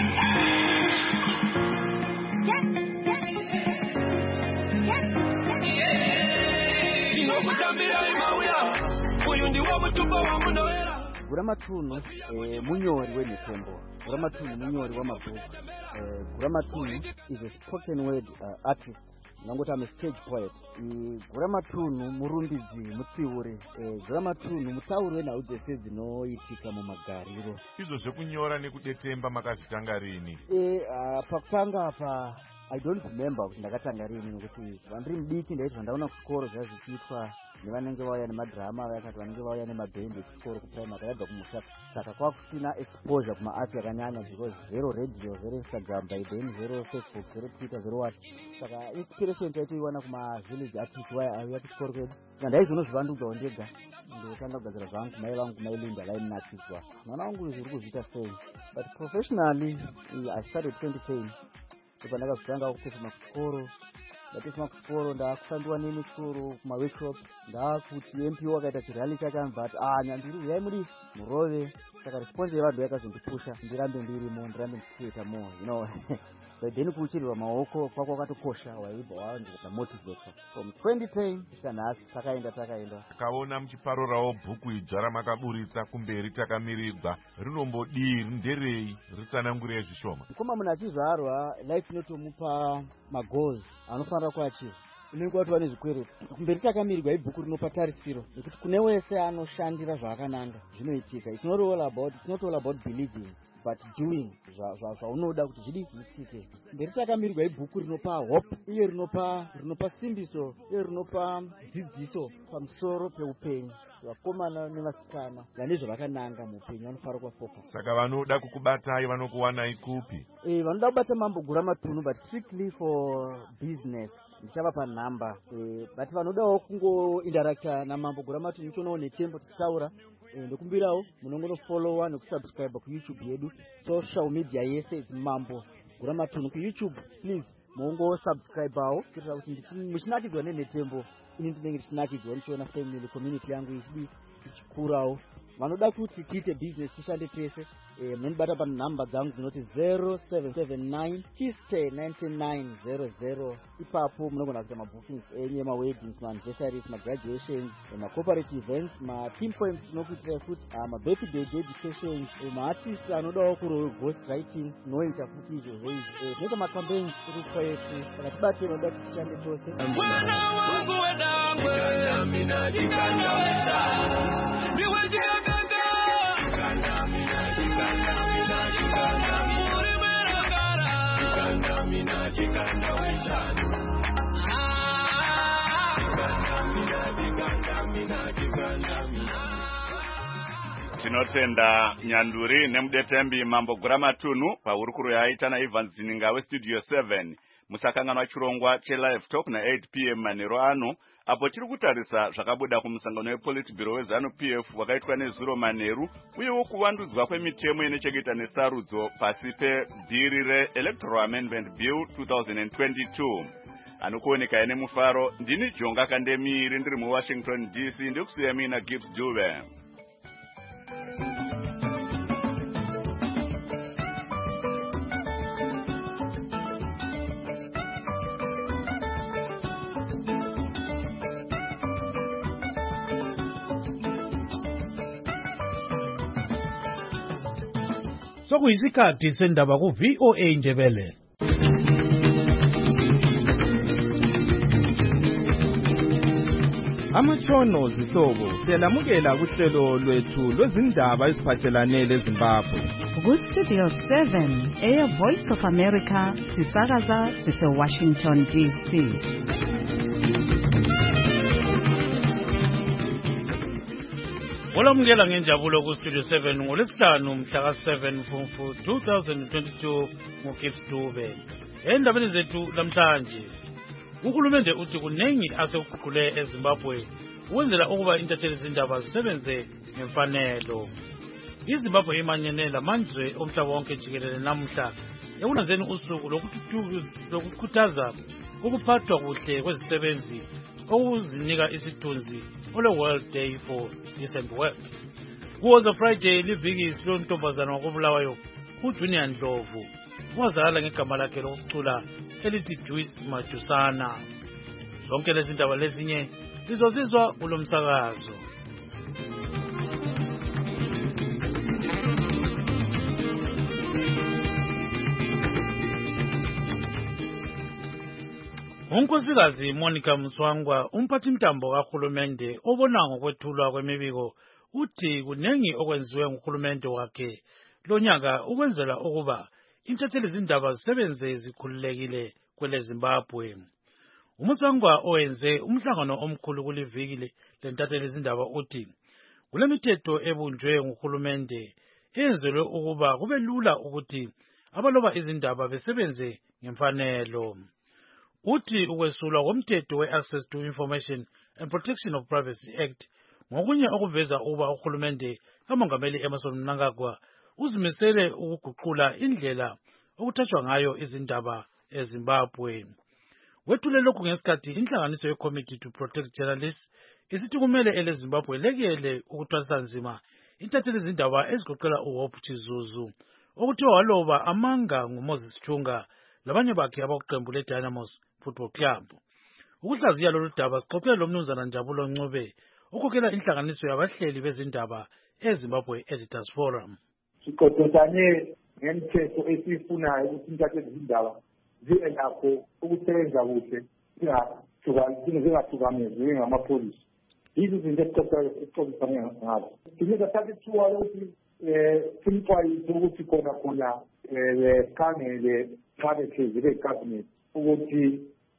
Inokutambira imauya Uyu ndiwo mutupo wa munowera Guramatunhu munyori wenhepembo. Guramatunhu munyori wamabhuku. Guramatunhu is a spoken word artist. Nangoti I'm a stage poet. Guramatunhu murumbidzi mutsiuri. Guramatunhu mutauri wenhau dzese dzinoitika mumagariro. Izvo zvekunyora nekudetemba makazvitanga rini? Pakutanga apa I don't remember kuti ndakatanga rini nokuti vandiri mudiki ndaiti vandaona kuchikoro zvaiva zvichiitwa nevanenge vauya nemadrama vakati vanenge vauya nemabhendi echikoro kuprimary akabva kumusha. Saka kwakusina exposure kumaart yakanyanya because zero radio, zero Instagram by then, zero Facebook, zero Twitter, zero what. Saka inspiration taitoiwana kumavillage artist waiauya kuchikoro kwedu. Ndaizonozvivandudzawo ndega ndotanga kugadzira zvangu kumai vangu kumailinda vaininakidzwa. Mwana wangu zviri kuzviita sei. But professionally I started 2010. Pandakazotanga kupesima kuchikoro. Ndapesima kuchikoro ndakufambiwa nemichoro kumaworkshop. Ndakuti MP wakaita chirali chake but nyanduri uyai muri murove. Saka response yevanhu yakazondipusha ndirambe ndirimo, ndirambe ndichiita more, you know. But then kuchirirwa maoko kwako kwakatokosha waibva wandika motivator. From 2010 kanhasi takaenda. Takaona muchiparorawo bhuku idzva ramakaburitsa kumberi takamirirwa. Rinombodii, nderei, ritsanangurai zvishoma. Mukoma munhu achizvarwa life inotomupa magoals anofanira kuachiva. Unenge watova nezvikwereti. Kumberi takamirirwa ibhuku rinopa tarisiro nekuti kune wese anoshandira zvakananga zvinoitika. It's not all about believing but doing zvaunoda kuti zviitike. Mberi takamirirwa ibhuku rinopa hope, iyo rinopa simbiso, iyo rinopa dzidziso pamusoro peupenyu. Vakomana nevasikana vane zvakananga muupenyu vanofanira kufocus. Saka vanoda kukubatai vanokuwanai kupi? Vanoda kubata Mambo Guramatunhu but strictly for business. Ndichava panhamba. But vanodawo kungointeracta naMambo Guramatunhu ichonawo netembo tichitaura. Ndokumbirawo munongonofollowa nekusubscribe kuYouTube yedu. Social media yese is Mambo Guramatunhu kuYouTube. Please mungosubscribeawo kuitira kuti muchinakidzwa netembo. Ini ndinenge ndichinakidzwa ndichiona family community yangu ichikurawo. Vanoda kuti tiite business tishande pese. Munobata panhamba dzangu dzinoti 0779 9900. Ipapo munogona kuita mabookings enyu, maweddings, maanniversaries, magraduations, macorporate events, mateam poems tinokuitira futi, mabirthday dedications, maartists anodawo kurowe ghost writing tinoita futi izvozvo izvi. Tinoita macampaigns kurutwa yesu. Saka tibate vanoda kuti tishande tose. Mwana wangu wedangwe Jikanda Tinotenda Nyanduri nemudetembi Mambo Guramatunu paurukuru yaita naIvans Zininga weStudio 7 musakanganwa chirongwa chelive talk na 8 p.m. manero ano apo tiri kutarisa zvakabuda kumusangano wePolitburo weZanu-PF wakaitwa neZuro Manheru uyewo kuvandudzwa kwemitemo inechekuita nesarudzo pasi pebhiri reElectoral Amendment Bill 2022. Anokuoneka ine mufaro ndini Jonga Kandemiri ndiri muWashington DC ndikusiya mina Gibbs Dube. Sokuyisikhathi sendaba ku VOA Ndebele. Amatshono zihlobo siyalamukela kuhlelo lwethu lwezindaba eziphathelane leZimbabwe. Ku-Studio 7 Air Voice of America sisakaza sise-Washington DC. Olamukela ngenjabulo ku-Studio 7 ngolesihlanu mhla ka-7 Mfumfu 2022 nguGibbs Dube. Endabeni zethu namhlanje uhulumende uthi kunengi asekuguqule eZimbabwe ukwenzela ukuba intatheli zindaba zisebenze ngemfanelo. iZimbabwe imanyene lamazwe omhlaba wonke jikelele namuhla ekunanzeni usuku lokukhuthaza ukuphathwa kuhle kwezisebenzi okuzinika isithunzi ole-World Day for Decent Work. Kuwoza Friday liviki silontombazana wakobulawayo uJunior Ndlovu wazala ngegama lakhe lokucula elithi Joyce Majusana. Zonke lezi ndaba lezinye lizozizwa kulo msakazo. Unkosikazi Monica Mswangwa umphathi mtambo kahulumende obona ngokwethulwa kwemibiko uthi kunengi okwenziwe nguhulumende wakhe lonyaka ukwenzela ukuba intatheli zindaba zisebenze zikhululekile kwele Zimbabwe. Umswangwa owenze umhlangano omkhulu kuliviki lentatheli zindaba uthi kulemithetho ebunjwe nguhulumende eyenzelwe ukuba kube lula ukuthi abaloba izindaba besebenze ngemfanelo. Uthi ukwesulwa komthetho we-Access to Information and Protection of Privacy Act ngokunye okuveza ukuba uhulumende kaMongameli Emmerson Mnangagwa uzimisele ukuguqula indlela okuthathwa ngayo izindaba eZimbabwe. Wethule lokhu ngesikhathi inhlanganiso yeCommittee to Protect Journalists isithi kumele eleZimbabwe lekele ukuthwalisa nzima intatheli zindaba ezigoqela uHope Chizuzu okuthiwa waloba amanga nguMoses Chunga labanye bakhe abakuqembu leDynamos Football Club. Ukuhlaziya lolu daba sixoxele lomnumzana Njabulo Ncube ukhokhela inhlanganiso yabahleli bezindaba eZimbabwe Editors Forum. Sixoxisane ngemithetho esifunayo ukuthi intatheli zindaba zibe nakho ukusebenza kuhle zingathukamezwe ngamapholisi. Yizo izinto esixoxisane ngazo. Sinike thatha ithuba lokuthi simxwayise ukuthi khona khangele xa behlezi becabinet ukuthi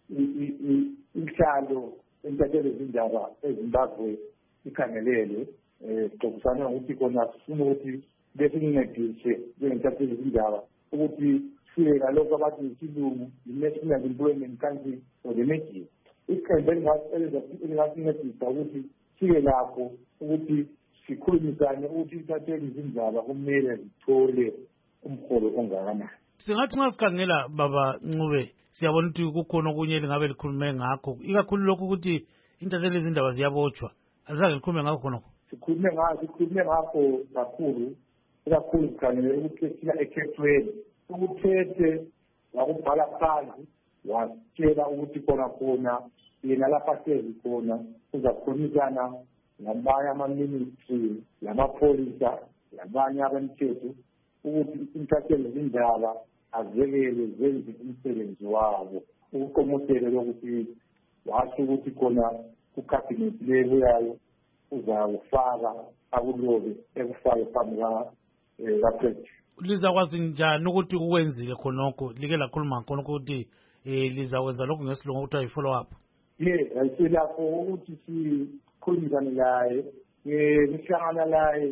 inhlalo intatheli zindaba eZimbabwe ikhangelele. Sixoxisane ngokuthi khona sifuna ukuthi besincedise njengentatheli zindaba ukuthi siye ngalokho abathi isilungu i-National Employment Council for the Media. Iqembu elingasincedisa ukuthi siye lapho ukuthi sikhulumisane ukuthi intatheli zindaba kumele zithole umholo ongakanani. Singathi nxa sikhangela baba Ncube siyabona ukuthi kukhona okunye lingabe likhulume ngakho ikakhulu lokhu ukuthi intatheli zindaba ziyabotshwa azange likhulume ngakho khonokho. Sikhulume ngakho kakhulu sikhangele ukuthi sila ekhethweni ukuthethe wakubhala phansi watshela ukuthi khona yena lapha ahlezi khona uzakhulumisana nabanye ama-ministry lamapholisa labanye abemthetho ukuthi intatheli zindaba azekele zenze umsebenzi wabo. Ukuqomotele lokuthi washo ukuthi khona kukhabhinethi lebuyayo uzawufaka akulobe ekufake phambi kapresident. Lizakwazi njani ukuthi ukwenzile khonokho like lakhuluma khonokho ukuthi lizakwenza lokhu ngesilungu ukuthi ayi-follow up? Silapho ukuthi sikhulumisane laye, sihlangana laye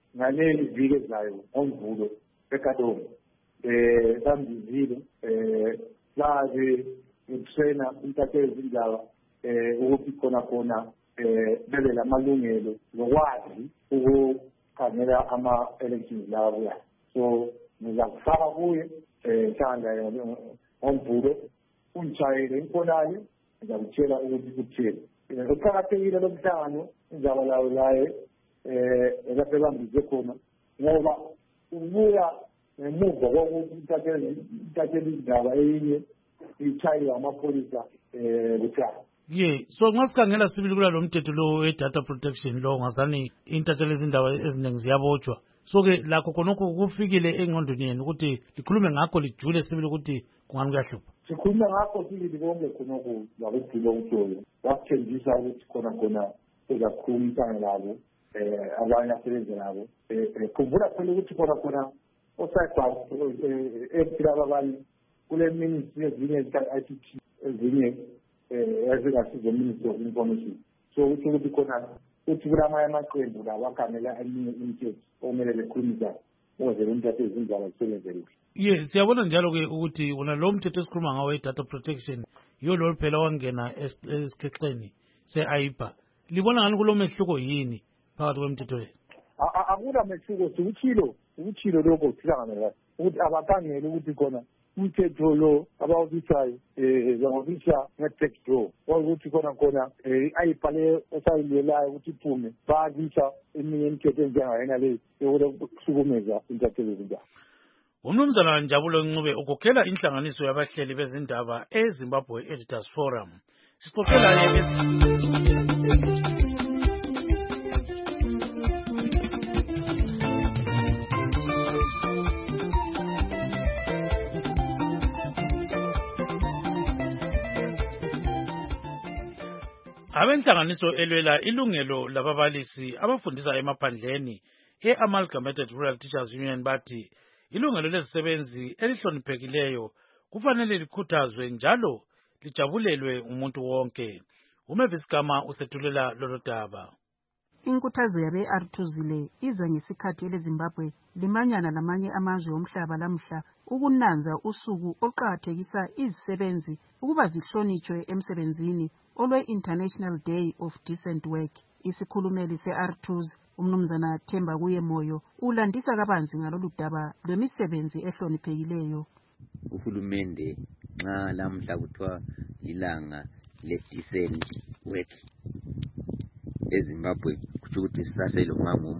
ngaleli viki ezayo ngoMvulo eKatongo bambizile baze ukusena intatheli izindaba ukuthi khona bebe lamalungelo lokwazi ukukhangela ama-elections lawo so ngizakufaka kuye hlanga ngoMvulo ungitshayele imfonale ngizakutshela ukuthi kuthini kuqakathekile lomhlangano izaba lawo laye lapho bambize khona ngoba ubuya ngemuva kokuthi intatheli izindaba eyinye ichayiwe amapholisa kuthiwa so nxa sikhangela sibili kulalo mthetho lo we-data protection lo ngazani intatheli izindaba eziningi ziyabotshwa so-ke lakho khonokho kufikile engqondweni yenu ukuthi likhulume ngakho lijule sibili ukuthi kungani kuyahlupha sikhulume ngakho sibili konke khonokho lakujula umhlolo wasithenjisa ukuthi khona ezakhulumisana labo abanye asebenze nabo khumbula phela ukuthi khona osayibhasi empilaba abanye kule ministry ezinye zika-ICT ezinye ezingasizo ministry of information so kuthi ukuthi khona uthi kulamanye amaqembu lawo akhangela eminye imithetho okumele bekhulumisane ukuze umthetho ezindaba zisebenze kuhle siyabona njalo-ke ukuthi wona lo mthetho esikhuluma ngawo i-data protection yiyo lo phela wangena esikhexeni se-AIPA libona ngani kulo mehluko yini phakathi kwemthetho le akula mehluko sikuthilo lokho sihlangane ukuthi abakhangele ukuthi khona umthetho lo abawubisayo bangabisa nge-tax law ukuthi khona i-AIPA le esayilwelayo ukuthi iphume bayabisa eminye imithetho enjengayena le yokuhlukumeza intatheli zindaba umnumzana Njabulo Ncube ukhokhela inhlanganiso yabahleli bezindaba eZimbabwe Editors Forum sixoxela abenhlanganiso elwela ilungelo lababalisi abafundisa emaphandleni e-Amalgamated Rural Teachers Union bathi ilungelo lezisebenzi elihloniphekileyo kufanele likhuthazwe njalo lijabulelwe umuntu wonke. Umavis Gama usethulela lolo daba. Inkuthazo yabe-Arthuzile iza ngesikhathi eleZimbabwe limanyana lamanye amazwe omhlaba lamhla ukunanza usuku oqakathekisa izisebenzi ukuba zihlonitshwe emsebenzini olwe-International Day of Decent Work. Isikhulumeli se-Arthuz umnumzana Themba Kuye Moyo ulandisa kabanzi ngalolu daba lwemisebenzi ehloniphekileyo. Uhulumende nxa lamhla kuthiwa ilanga le-decent work eZimbabwe kutsho ukuthi sisasele umango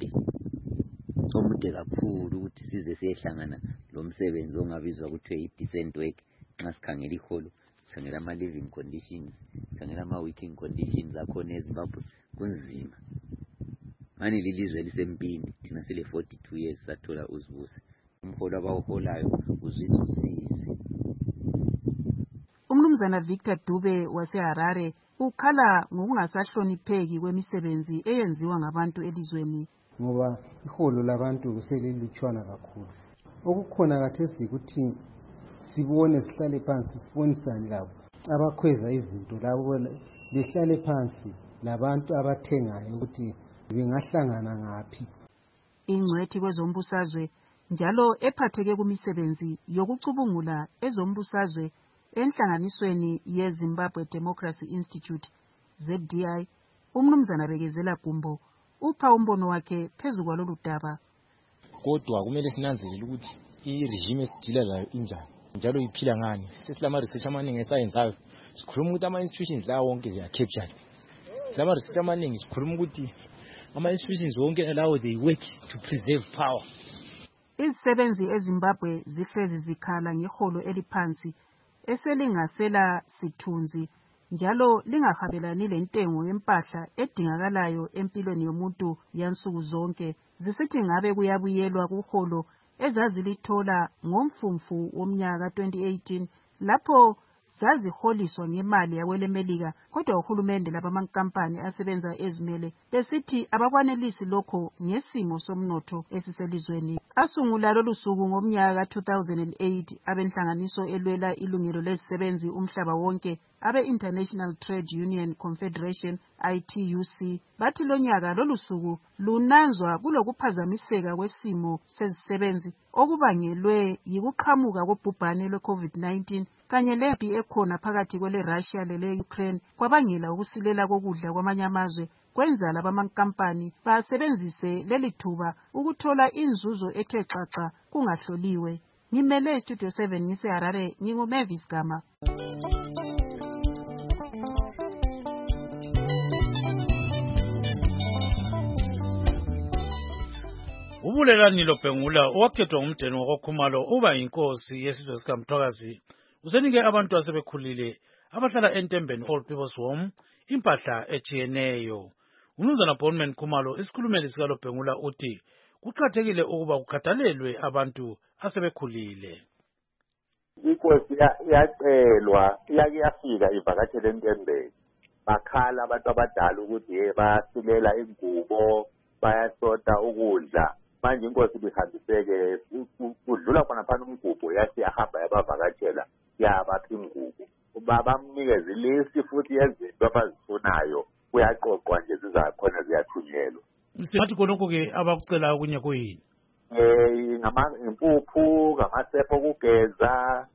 omude kakhulu ukuthi size siyehlangana lo msebenzi ongabizwa kuthiwe i-decent work. Nxa sikhangela iholo sikhangela ama-living conditions sikhangela ama-working conditions akhona eZimbabwe kunzima. Mani lilizwe lisempini thina sile 42 years sathola uzibusi umholo abawuholayo uzwisa usizi. Umnumzana Victor Dube waseHarare ukhala ngokungasahlonipheki kwemisebenzi eyenziwa ngabantu elizweni ngoba iholo labantu kuselilutshwana kakhulu. Okukhona kathesi ukuthi sibone sihlale phansi sibonisane labo abakhweza izinto labo behlale phansi labantu abathengayo ukuthi bengahlangana ngaphi. Ingcwethi kwezombusazwe njalo ephatheke kumisebenzi yokucubungula ezombusazwe enhlanganisweni yeZimbabwe Democracy Institute ZDI umnumzana Bekezela Gumbo upha umbono wakhe phezu kwalolu daba. Kodwa kumele sinanzelele ukuthi i-regime esidila layo injani njalo iphila ngani. Sesilama research amaningi esayenzayo sikhuluma ukuthi ama-institutions lawo wonke ziyacapture. Silama research amaningi sikhuluma ukuthi ama-institutions wonke lawo they work to preserve power. Izisebenzi eZimbabwe zihlezi zikhala ngeholo eliphansi eselingasela sithunzi njalo lingahabelani lentengo yempahla edingakalayo empilweni yomuntu yansuku zonke. Zisithi ngabe kuyabuyelwa kuholo ezazilithola ngomfumfu womnyaka 2018 lapho zaziholiswa ngemali yakwelemelika, kodwa uhulumende labamankampani asebenza ezimele besithi abakwanelisi lokho ngesimo somnotho esiselizweni. Asungula lolu suku ngomnyaka 2008 abenhlanganiso elwela ilungelo lezisebenzi umhlaba wonke abe-International Trade Union Confederation ITUC bathi lonyaka lolu suku lunanzwa kulokuphazamiseka kwesimo sezisebenzi okubangelwe yikuqhamuka kobhubhane lwe-COVID-19 kanye lempi ekhona phakathi kwele-Russia lele-Ukraine kwabangela ukusilela kokudla kwamanye amazwe kwenza labamankampani basebenzise leli thuba ukuthola inzuzo ethe xaxa kungahloliwe. Ngimele Studio 7 ngiseHarare, nginguMavis Gama. Ubulelani loBhengula owakhethwa ngumdeni wakoKhumalo uba yinkosi yesizwe sikaMthwakazi usenike abantu asebekhulile abahlala entembeni Old People's Home impahla etshiyeneyo. Umnumzana Bonman Khumalo isikhulumeli sikaLobhengula uthi kuqakathekile ukuba kukhathalelwe abantu asebekhulile. Inkosi iyacelwa iyake yafika ivakatshele entembeni bakhala abantu abadala ukuthi bayasilela ingubo bayasota ukudla. Manje inkosi bihambiseke kudlula khona phana umgubho yathi yahamba yabavakatshela yabapha ingubo bamnikeza ilisi futhi yezinto abazifunayo kuyaqoqwa nje zizakhona ziyathunyelwa. Singathi khonokho-ke abakucela okunye kuyini? Impuphu ngamasepho okugeza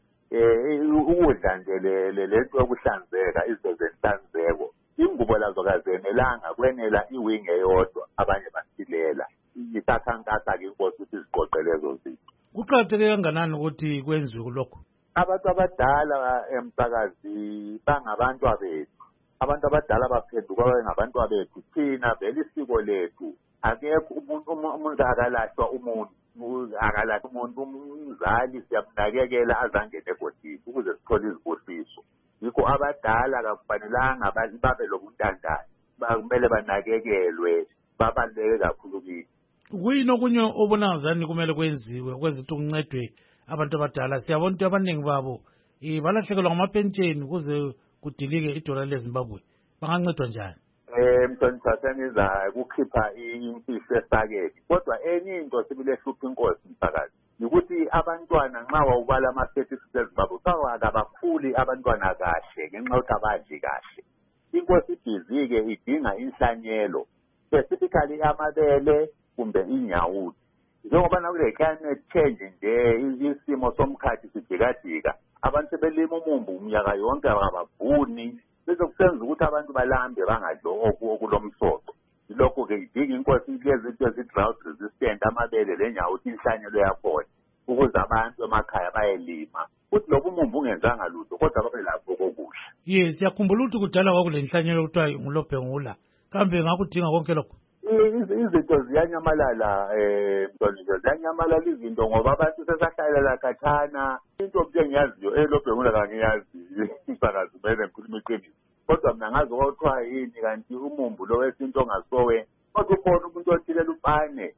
ukudla nje lento yokuhlanzeka izinto zenhlanzeko. Ingubo lazo kazenelanga kwenela iwing eyodwa abanye basilela. Isakhankasa-ke inkosi ukuthi ziqoqe lezo zinto. Kuqakatheke kanganani ukuthi kwenziwe lokho? Abantu abadala eMthakazi bangabantu bethu. Abantu abadala baphenduka ngabantu bethu. Thina vele isiko lethu akekho umuntu akalahlwa umuntu akalahlwa umuntu umzali siyamnakekela azangene egodini ukuze sithole izibusiso. Yikho abadala akufanelanga babe lobuntandane kumele banakekelwe babaluleke kakhulu kithi. Kuyini okunye obonakazani kumele kwenziwe ukwenza ukuthi kuncedwe abantu abadala? Siyabona ukuthi abaningi babo balahlekelwa ngamapentsheni ukuze kudilike idola leZimbabwe. Bangancedwa njani? Mthonisatheniza kukhipha imfihlo esakeni. Kodwa enye into sibilehlupha inkosi Mthakazi ukuthi abantwana nxa wawubala ama-statistics eZimbabwe kabakhuli abantwana kahle ngenxa yokuthi abadli kahle. Inkosi ibhizi-ke idinga inhlanyelo specifically amabele kumbe inyawuthi. Njengoba nakule climate change nje isimo somkhathi sidikadika abantu sebelima umumbu umnyaka yonke abavuni bese kusenza ukuthi abantu balambe bangadlo okulomsoco. Lokho-ke idinga inkosi lezi zinto ezi-drought resistant amabele lenyawuthi inhlanyelo yakhona ukuze abantu emakhaya bayelima futhi lobu umumbu ungenzanga lutho kodwa babe lapho kokudla. Yes, siyakhumbula ukuthi kudala kwakule nhlanyelo kuthiwa nguLobhengula kambe ngakudinga konke lokho? Izinto ziyanyamalala Mthoniso, ziyanyamalala izinto ngoba abantu sesahlalela khathana. Into engiyaziyo eLobhengula kangiyazi Mthakazi kumele ngikhuluma iqiniso. Kodwa mina ngazi kwathiwa yini kanti umumbu lo wesinto ongasowe kodwa ukhona umuntu othilela upane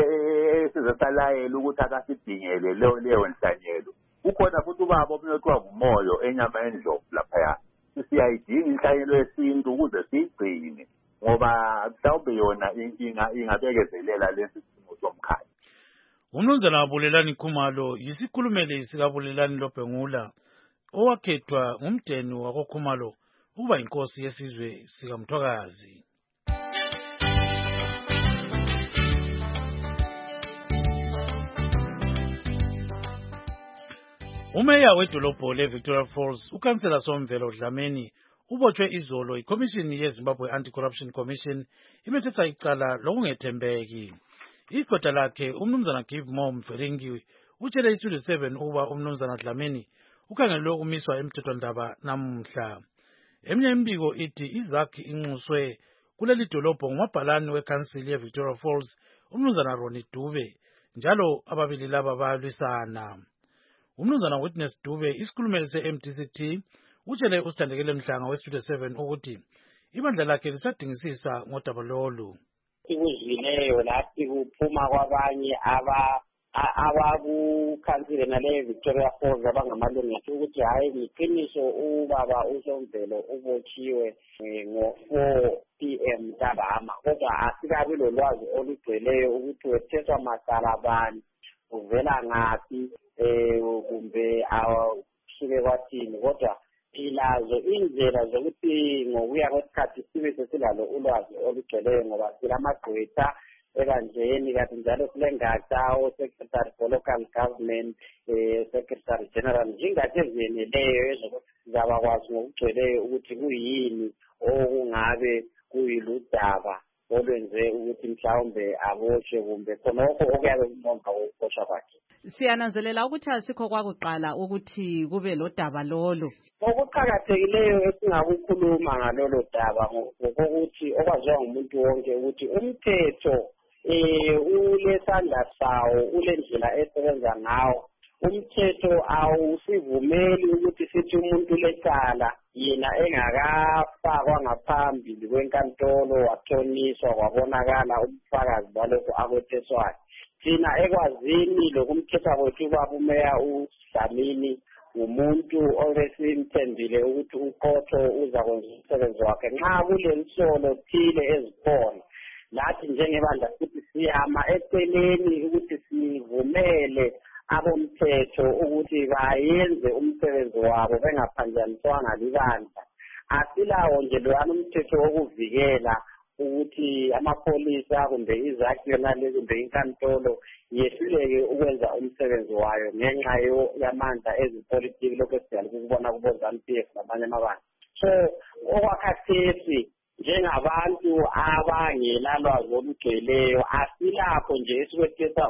esize salayela ukuthi akasidingele leyo nhlanyelo. Ukhona futhi ubaba omunye othiwa ngumoyo enyama endlovu laphaya. Siyayidinga inhlanyelo yesintu ukuze siyigcine ngoba mhlawumbe yona ingabekezelela lesi simo somkhathi. Umnumzana Bulelani Khumalo yisikhulumeli sikaBulelani Lobhengula owakhethwa ngumdeni wakoKhumalo uba inkosi yesizwe sikaMthwakazi. Umeya wedolobho leVictoria Falls ukansela Somvelo Dlamini ubotshwe izolo iCommission yeZimbabwe Anti-Corruption Commission imethetha icala lokungethembeki. Iqoda lakhe umnumzana Give More Mveringi utshele iStudio 7 ukuba umnumzana Dlamini ukhangelwe ukumiswa emthethwandaba namuhla. Eminye imbiko ithi izakhi inxuswe kuleli dolobho ngumabhalani wekhansili yeVictoria Falls umnumzana Ronnie Dube njalo ababili laba bayalwisana. Umnumzana Witness Dube isikhulumeli se-MDCT utshele uSithandekile Mhlanga weStudio 7 ukuthi ibandla lakhe lisadingisisa ngodaba lolu. Ikuzwileyo lathi kuphuma kwabanye abakukhansile nale Victoria Falls abangamalungu ukuthi hayi ngiqiniso ubaba uSomvelo ubotshiwe ngo-4 PM ntambama kodwa asikabi lolwazi olugcweleyo ukuthi wethethwa masala bani. uvela ngaphi kumbe awusuke kwathini, kodwa ilazo indlela zokuthi ngokuya kwesikhathi sibe sesilalo ulwazi olugcweleyo ngoba silamagqwetha ebanjeni kanti njalo silengatsha o-secretary for local government, secretary general, njengathi eziyeneleyo ezokuthi sizabakwazi ngokugcweleyo ukuthi kuyini okungabe kuyiludaba olwenze ukuthi mhlawumbe aboshwe kumbe khonokho okuyabe kumonga wokuboshwa kwakhe. Siyananzelela ukuthi asikho kwakuqala ukuthi kube lodaba lolo. Okuqakathekileyo esingakukhuluma ngalolo daba ngokuthi okwaziwa ngumuntu wonke ukuthi umthetho ulesandla sawo, ulendlela esebenza ngawo. Umthetho awusivumeli ukuthi sithi umuntu lecala yena engakafakwa ngaphambili kwenkantolo wathoniswa kwabonakala ubufakazi balokho akwetheswayo. Thina ekwazini lokumthetha kwethu kwabumeya uDlamini ngumuntu obesimthembile ukuthi uqotho uzakwenza umsebenzi wakhe. Nxa kulensolo thile ezikhona lathi njengebandla futhi siyama eceleni ukuthi sivumele abomthetho ukuthi bayenze umsebenzi wabo bengaphanjaniswanga libandla. Asilawo nje lowana umthetho wokuvikela ukuthi amapholisa kumbe izakhi yonale kumbe inkantolo yehluleke ukwenza umsebenzi wayo ngenxa yamandla ezipolitiki lokho esijali ukubona kubo-ZANU-PF namanye amabandla. So okwakhathesi njengabantu abangelalwazi olugcweleyo asilapho nje esikwethesa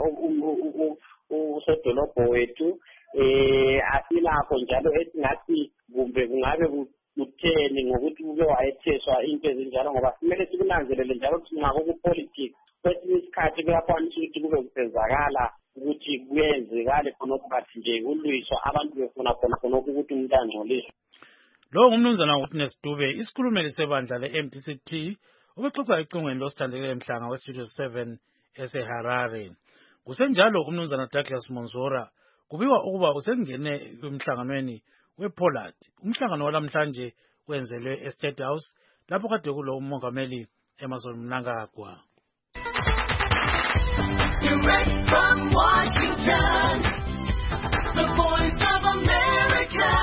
usedolobho wethu, asilapho njalo esingathi kumbe kungabe kutheni ngokuthi kuke wayetheswa into ezinjalo ngoba simele sikunanzelele njalo ukuthi ngakokupolitiki kwesinye isikhathi kuyakwanisa ukuthi kube kusenzakala ukuthi kuyenzekale khonokho bathi nje kulwiswa abantu befuna khonokho ukuthi umuntu angcoliswe. Lo ngumnumzana Witness Dube, isikhulumeli sebandla le-MDC-T, ubexoxa ecingweni losithandekile Mhlanga weStudio 7 eseHarare. Kusenjalo umnumzana Douglas Monzora kubikwa ukuba usengene emhlanganweni wePollard. Umhlangano walamhlanje wenzelwe eState House lapho kade kulo umongameli Emmerson Mnangagwa. Direct from Washington, the Voice of America.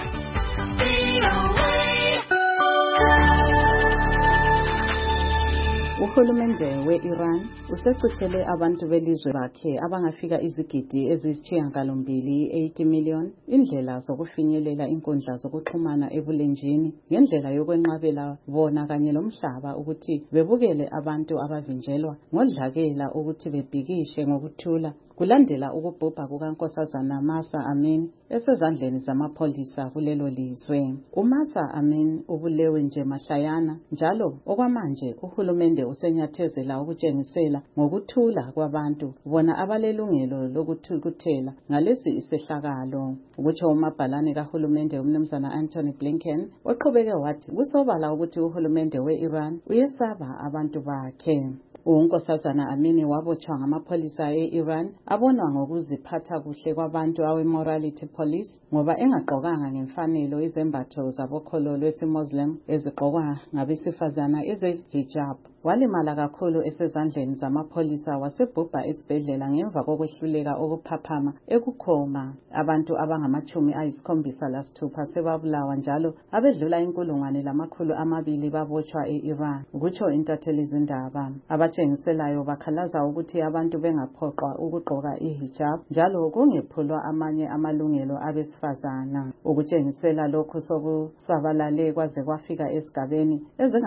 Uhulumende we-Iran usecithele abantu belizwe lakhe abangafika izigidi eziyisishiyagalombili 80 million indlela zokufinyelela inkundla zokuxhumana ebulenjini ngendlela yokwenqabela bona kanye lomhlaba ukuthi bebukele abantu abavinjelwa ngodlakela ukuthi bebhikishe ngokuthula kulandela ukubhubha kukaNkosazana Mahsa Amini esezandleni zamapholisa kulelo lizwe. uMahsa Amini ubulewe nje mahlayana njalo okwamanje uhulumende usenyathezela ukutshengisela ngokuthula kwabantu bona abalelungelo lokuthukuthela ngalesi isehlakalo. Ukutsho umabhalane kahulumende umnumzana Anthony Blinken oqhubeke wathi kusobala ukuthi uhulumende we-Iran uyesaba abantu bakhe. uNkosazana Amini wabotshwa ngamapholisa e-Iran abonwa ngokuziphatha kuhle kwabantu awe-morality police ngoba engagqokanga ngemfanelo izembatho zabokholo lwesi-Muslim ezigqokwa ngabesifazana eze-hijab. Walimala kakhulu esezandleni zamapholisa wasebhubha esibhedlela ngemva kokwehluleka okuphaphama ekukhoma. Abantu abangama-76 sebabulawa njalo abedlula 1,200 babotshwa e-Iran. Kutsho intatheli zindaba. Abatshengiselayo bakhalaza ukuthi abantu bengaphoqwa ukugqoka i-hijab njalo kungephulwa amanye amalungelo abesifazana. Ukutshengisela lokhu sokusabalale kwaze kwafika esigabeni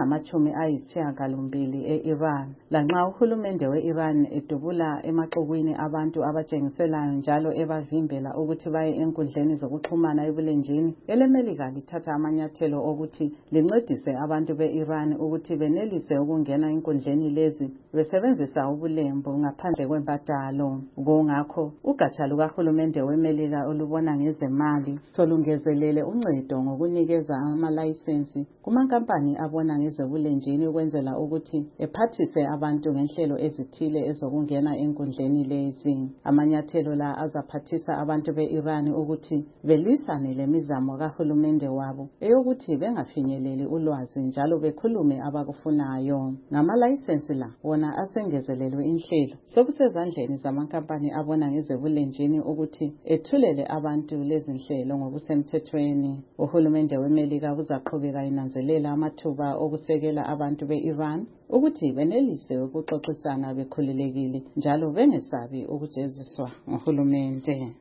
ezingama-80 e-Iran. Lanxa uhulumende we-Iran edubula emaxukwini abantu abatshengiselayo njalo ebavimbela ukuthi baye enkundleni zokuxhumana ebulenjini, elemelika lithatha amanyathelo okuthi lincedise abantu be-Iran ukuthi benelise ukungena enkundleni lezi besebenzisa ubulembu ngaphandle kwembadalo. Kungakho ugatsha lukahulumende wemelika olubona ngezemali solungezelele uncedo ngokunikeza amalayisensi kumankampani abona ngezebulenjini ukwenzela ukuthi ukuthi ephathise abantu ngenhlelo ezithile ezokungena enkundleni lezi. Amanyathelo la azaphathisa abantu be-Iran ukuthi belisane lemizamo kahulumende wabo eyokuthi bengafinyeleli ulwazi njalo bekhulume abakufunayo. Ngama-layisensi la wona asengezelelwe inhlelo sokusezandleni zamankampani abona ngezebulenjini ukuthi ethulele abantu lezi nhlelo ngokusemthethweni. Uhulumende weMelika uzaqhubeka inanzelela amathuba okusekela abantu be-Iran ukuthi benelise ukuxoxisana bekhululekile njalo bengesabi ukujeziswa nguhulumende.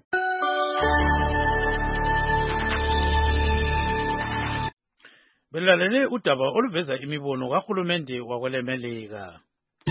Belalele udaba oluveza imibono kahulumende wakwelemelika.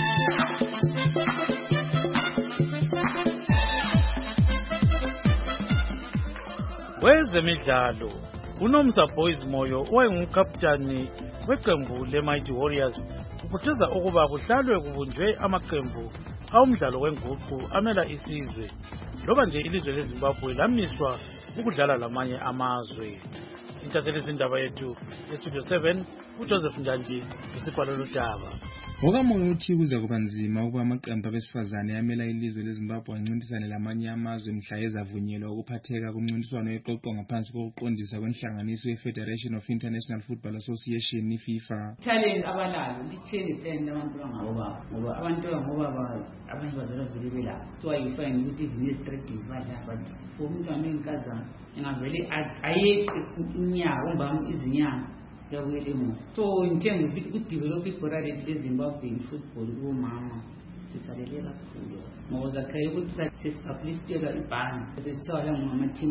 Wezemidlalo, uNomsa Boys Moyo owayengumkaptani weqembu leMighty Warriors ukhuthaza ukuba kuhlalwe kubunjwe amaqembu awumdlalo wenguqu amela isizwe loba nje ilizwe leZimbabwe lamiswa ukudlala lamanye amazwe. Intatheli zindaba yethu eStudio 7 uJoseph Njanji usibhala lodaba. Ngokamoyo uthi kuza kuba nzima ukuba amaqembu abesifazane amela ilizwe leZimbabwe ancintisane lamanye amazwe mhla ezavunyelwa ukuphatheka kumncintiswano weqoqo ngaphansi kokuqondisa kwenhlanganiso ye-Federation of International Football Association iFIFA. Talent abalalo litheni talent abantu bangabobaba ngoba abantu bangabobaba abantu bazalwa vele belapho so ayifani ukuthi administrative but for umntwana wenkazana engavele ayeqe inyawo umbamba izinyanga yawele mo so in terms of develop iborarate leZimbabwe in football kumama sisalele kakhulu ngoba zakhaye ukuthi sesipublicitela ibhanga sesithola ngamateam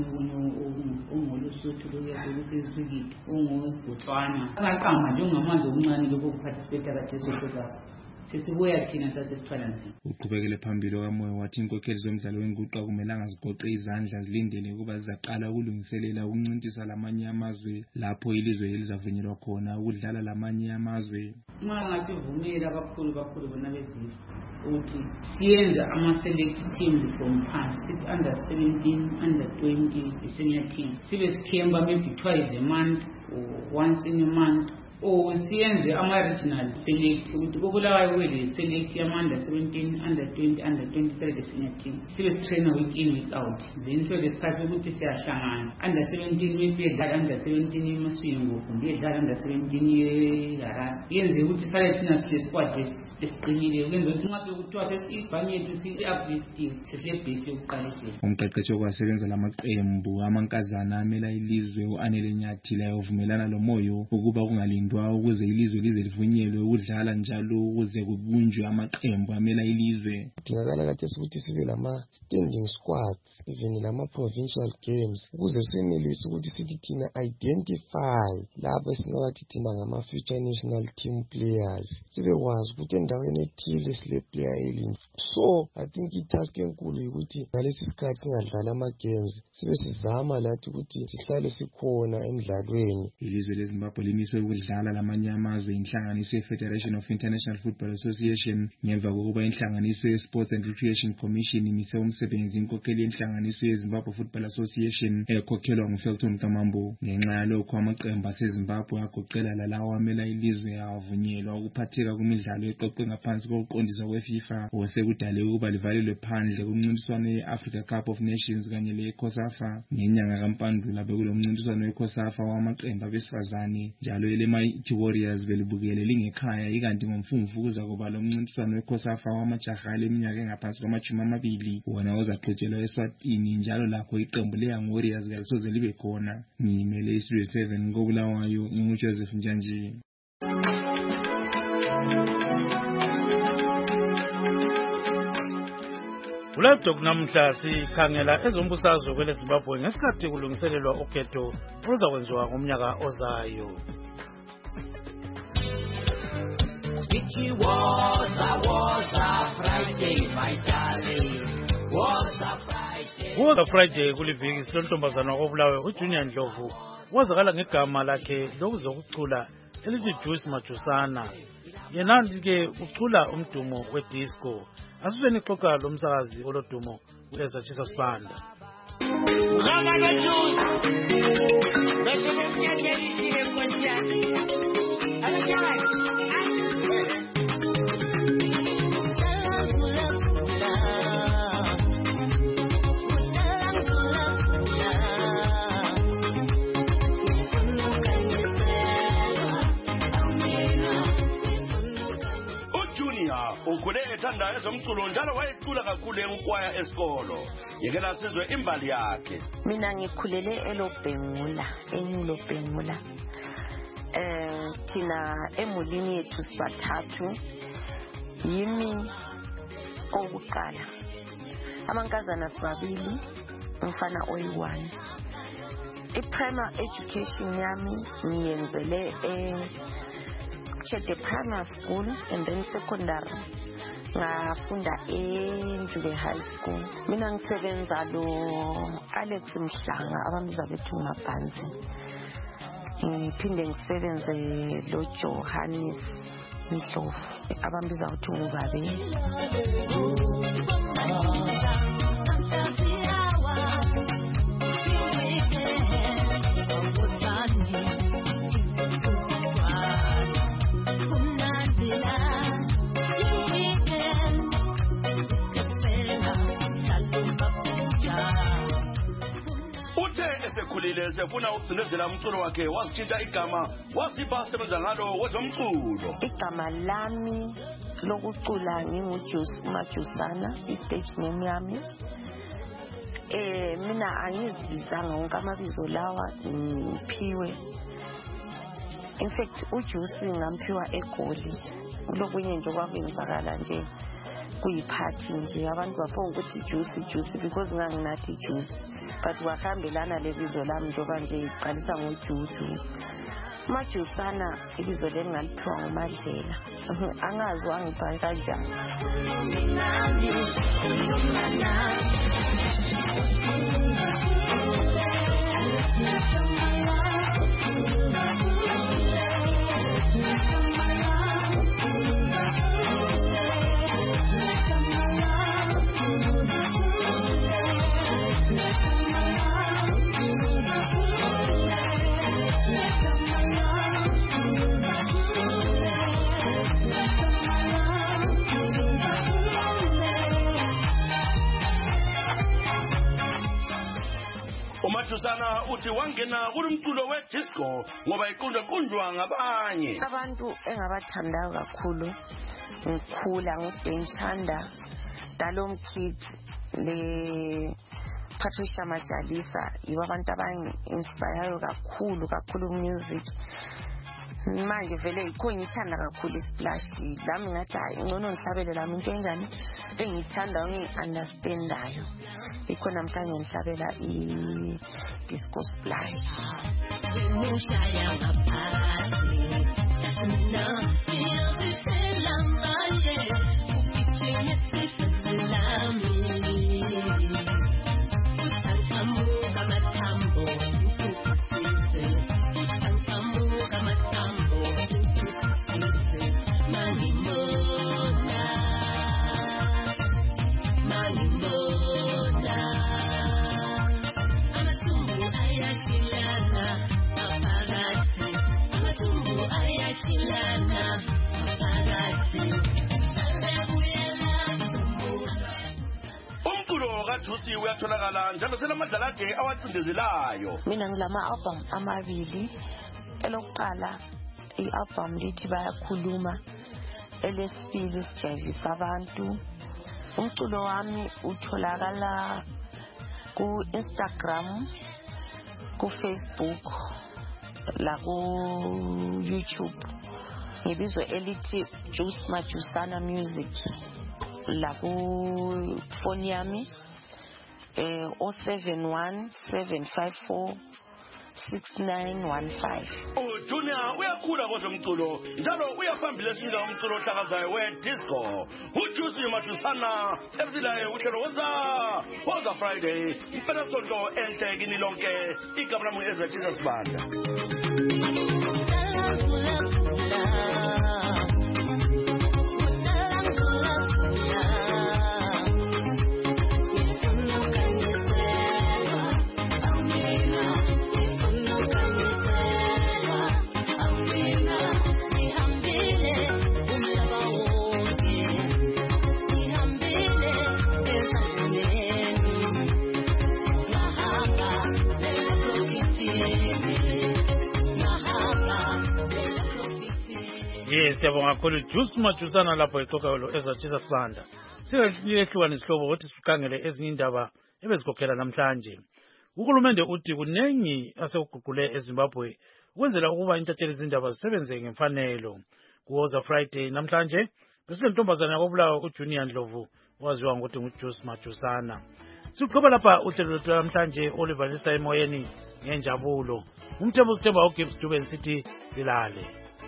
ongolusuthu lokusesikiki ongoBotswana angaqamba nje ungamanje omncane lokho kuparticipate kade sokuza sesibuya thina sasesithwala nzima. Uqhubekele phambili kamoyo wathi inkokheli zomdlalo wenguqu akumelanga zigoqe izandla zilindele ukuba zizaqala ukulungiselela ukuncintisa lamanye amazwe lapho ilizwe elizavunyelwa khona ukudlala lamanye amazwe. Uma ngasivumela kakhulu bona bezifa ukuthi siyenza ama-select teams from phansi under 17 under 20 i-senior team sibe sikhemba maybe twice a month or once in a month or siyenze ama-regional select ukuthi kokulawayo kwele select yama-under 17 under 20 under 23 the senior team sibe sitrainer week in week out then so lesikhathi ukuthi siyahlangana under 17 maybe edlala under 17 emaswingo kumbe edlala under 17 yeHarare yenze ukuthi sale thina sile-squad esiqinile kwenza ukuthi nxa sekuthiwa ibhange yethu si-uplifting sesile-base yokuqalisela. Umqeqeshi okwasebenza lamaqembu amankazana amela ilizwe u-Anele Nyathila uvumelana lomoyo ukuba kungalindwa ukuze ilizwe lize livunyelwe ukudlala njalo ukuze kubunjwe amaqembu amela ilizwe. Kudingakala kathesi ukuthi sibe lama-standing squads even lama-provincial games ukuze senelise ukuthi sithi thina identify lapho esingabathi thina ngama-future national team players sibe kwazi ukuthi endaweni ethile sile-player elinje. So I think itask enkulu ukuthi ngalesi sikhathi singadlala ama-games sibe sizama lathi ukuthi sihlale sikhona emdlalweni. Ilizwe leZimbabwe limiswe ukudlala lamanye amazwe inhlanganiso ye-Federation of International Football Association ngemva kokuba inhlanganiso ye-Sports and Recreation Commission imise umsebenzi inkokheli yenhlanganiso ye-Zimbabwe Football Association ekhokhelwa nguFelton Kamambo. Ngenxa yalokho amaqembu aseZimbabwe agoqela lalawo amela ilizwe avunyelwa ukuphatheka kumidlalo eqoqwe ngaphansi kokuqondisa kweFIFA osekudale ukuba livalelwe phandle kumncintiswano ye-Africa Cup of Nations kanye le-COSAFA. Ngenyanga kaMpandula bekulomncintiswano we-COSAFA wamaqembu abesifazane njalo leMighty Warriors belibukele lingekhaya ikanti ngomfumfu kuza kuba lomncintiswano we-COSAFA wamajaha leminyaka engaphansi kwama-20 wona ozaqhutshelwa eSwatini njalo lakho iqembu leYoung Warriors kalisoze libe khona. Ngimele iStudio 7 koBulawayo nguJoseph Njanji. Laptop namhla sikhangela ezombusazwe kweleZimbabwe ngesikhathi kulungiselelwa ukhetho oluzakwenziwa ngomnyaka ozayo. Woza Friday kuliviki silontombazana wakoBulawayo uJunior Ndlovu wazakala ngegama lakhe lokuzokucula elithi Juice Majusana. Yena ke ucula umdumo wedisco. Asizweni xoxa lomsakazi olodumo uEza Chisa Sibanda. ukhule ethanda ezomculo njalo wayecula kakhulu enkwaya esikolo. Yekela sizwe imbali yakhe. Mina ngikhulele eLobhengula, eNyulobhengula. Thina emulini yethu sibathathu. Yimi okuqala. Amankazana sibabili, umfana oyi-1. I-primary education yami ngiyenzele Chete Primary School and then secondary ngafunda eNjube High School. Mina ngisebenza lo Alex Mhlanga abambiza bethu ngabanzi. Ngiphinde ngisebenze lo Johannes Mhlovu abambiza ukuthi ngubabe. Esekhulile sefuna ukugcinezela umculo wakhe wasitshintsha igama wasipha sebenza ngalo wezomculo. Igama lami lokucula ngingujusana, i-stage name yami. Mina angizibizanga wonke amabizo lawa ngiphiwe. In fact uJuice ngamphiwa eGoli. Lokunye nje kwakwenzakala nje kuyiphathi nje abantu bafonga ukuthi juice because nganginathi juice but wakahambelana lebizo lami njoba nje iqalisa ngojuju. Majusana ibizo leli ngaliphiwa nguMadlela. Angazi wangibhala kanjani. Umajusana uthi wangena kulumculo wedisco ngoba iqunjwa ngabanye. Abantu engabathandayo kakhulu ngikhula nguDenchanda, Dalom Kids, le Patricia Majalisa, yibo abantu abangi-inspire kakhulu music. Manje vele yikho ngithanda kakhulu isplash. Lami ngathi hayi ngcono ngihlabele lami into enjani engithanda ngi-understandayo. Yikho namhlanje ngihlabela i-disco splash. Juicy uyatholakala njalo selamadlala akhe awatsindezelayo. Mina ngilama album amabili. Elokuqala i-album lithi bayakhuluma, elesibili sijayivisa abantu. Umculo wami utholakala ku Instagram, ku Facebook, la ku YouTube. Ngibizwe elithi Juice Majusana Music. La ku phone yami 071 754 6915. Junior uyakhula kwezomculo njalo uyafambile esinye umculo ohlakazayo wedisco. uJuicy Majusana ebzilaye uhlelo woza Friday impelasonto enhle kini lonke. Igama lami uEzra Sibanda. Mahaba Siyabonga kakhulu Juice Majusana lapho exoxa ezatshisa sibanda. Siyehlukana isihlobo ukuthi sikhangele ezinye indaba ebezikhokhela namhlanje. Uhulumende uthi kunengi asekuguqule eZimbabwe ukwenzela ukuba intatheli izindaba zisebenze ngemfanelo. Kuwoza Friday namhlanje besilentombazana yakobulawa uJunior Ndlovu waziwa ngokuthi nguJuice Majusana. Siqhubeka lapha uhlelo lwethu namhlanje olivalisa emoyeni ngenjabulo. Umthembu Sithemba uGibbs Dube sithi bilale.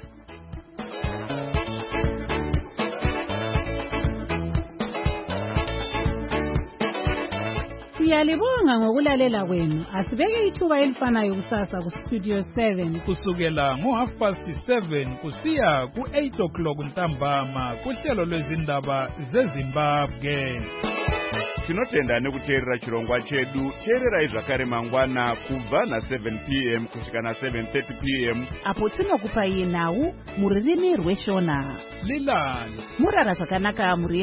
Siyalibonga ngokulalela kwenu. Asibeke ithuba elifanayo kusasa ku Studio 7 kusukela ngo7:30 kusiya ku8:00 ntambama kuhlelo lwezindaba zeZimbabwe. Tinotenda nekuteerera chirongwa chedu. Teererai zvakare mangwana kubva na7 p.m. kusvika na7:30 p.m. apo tinokupai nhau muririmi rweshona. Lilani Murara zvakanaka muri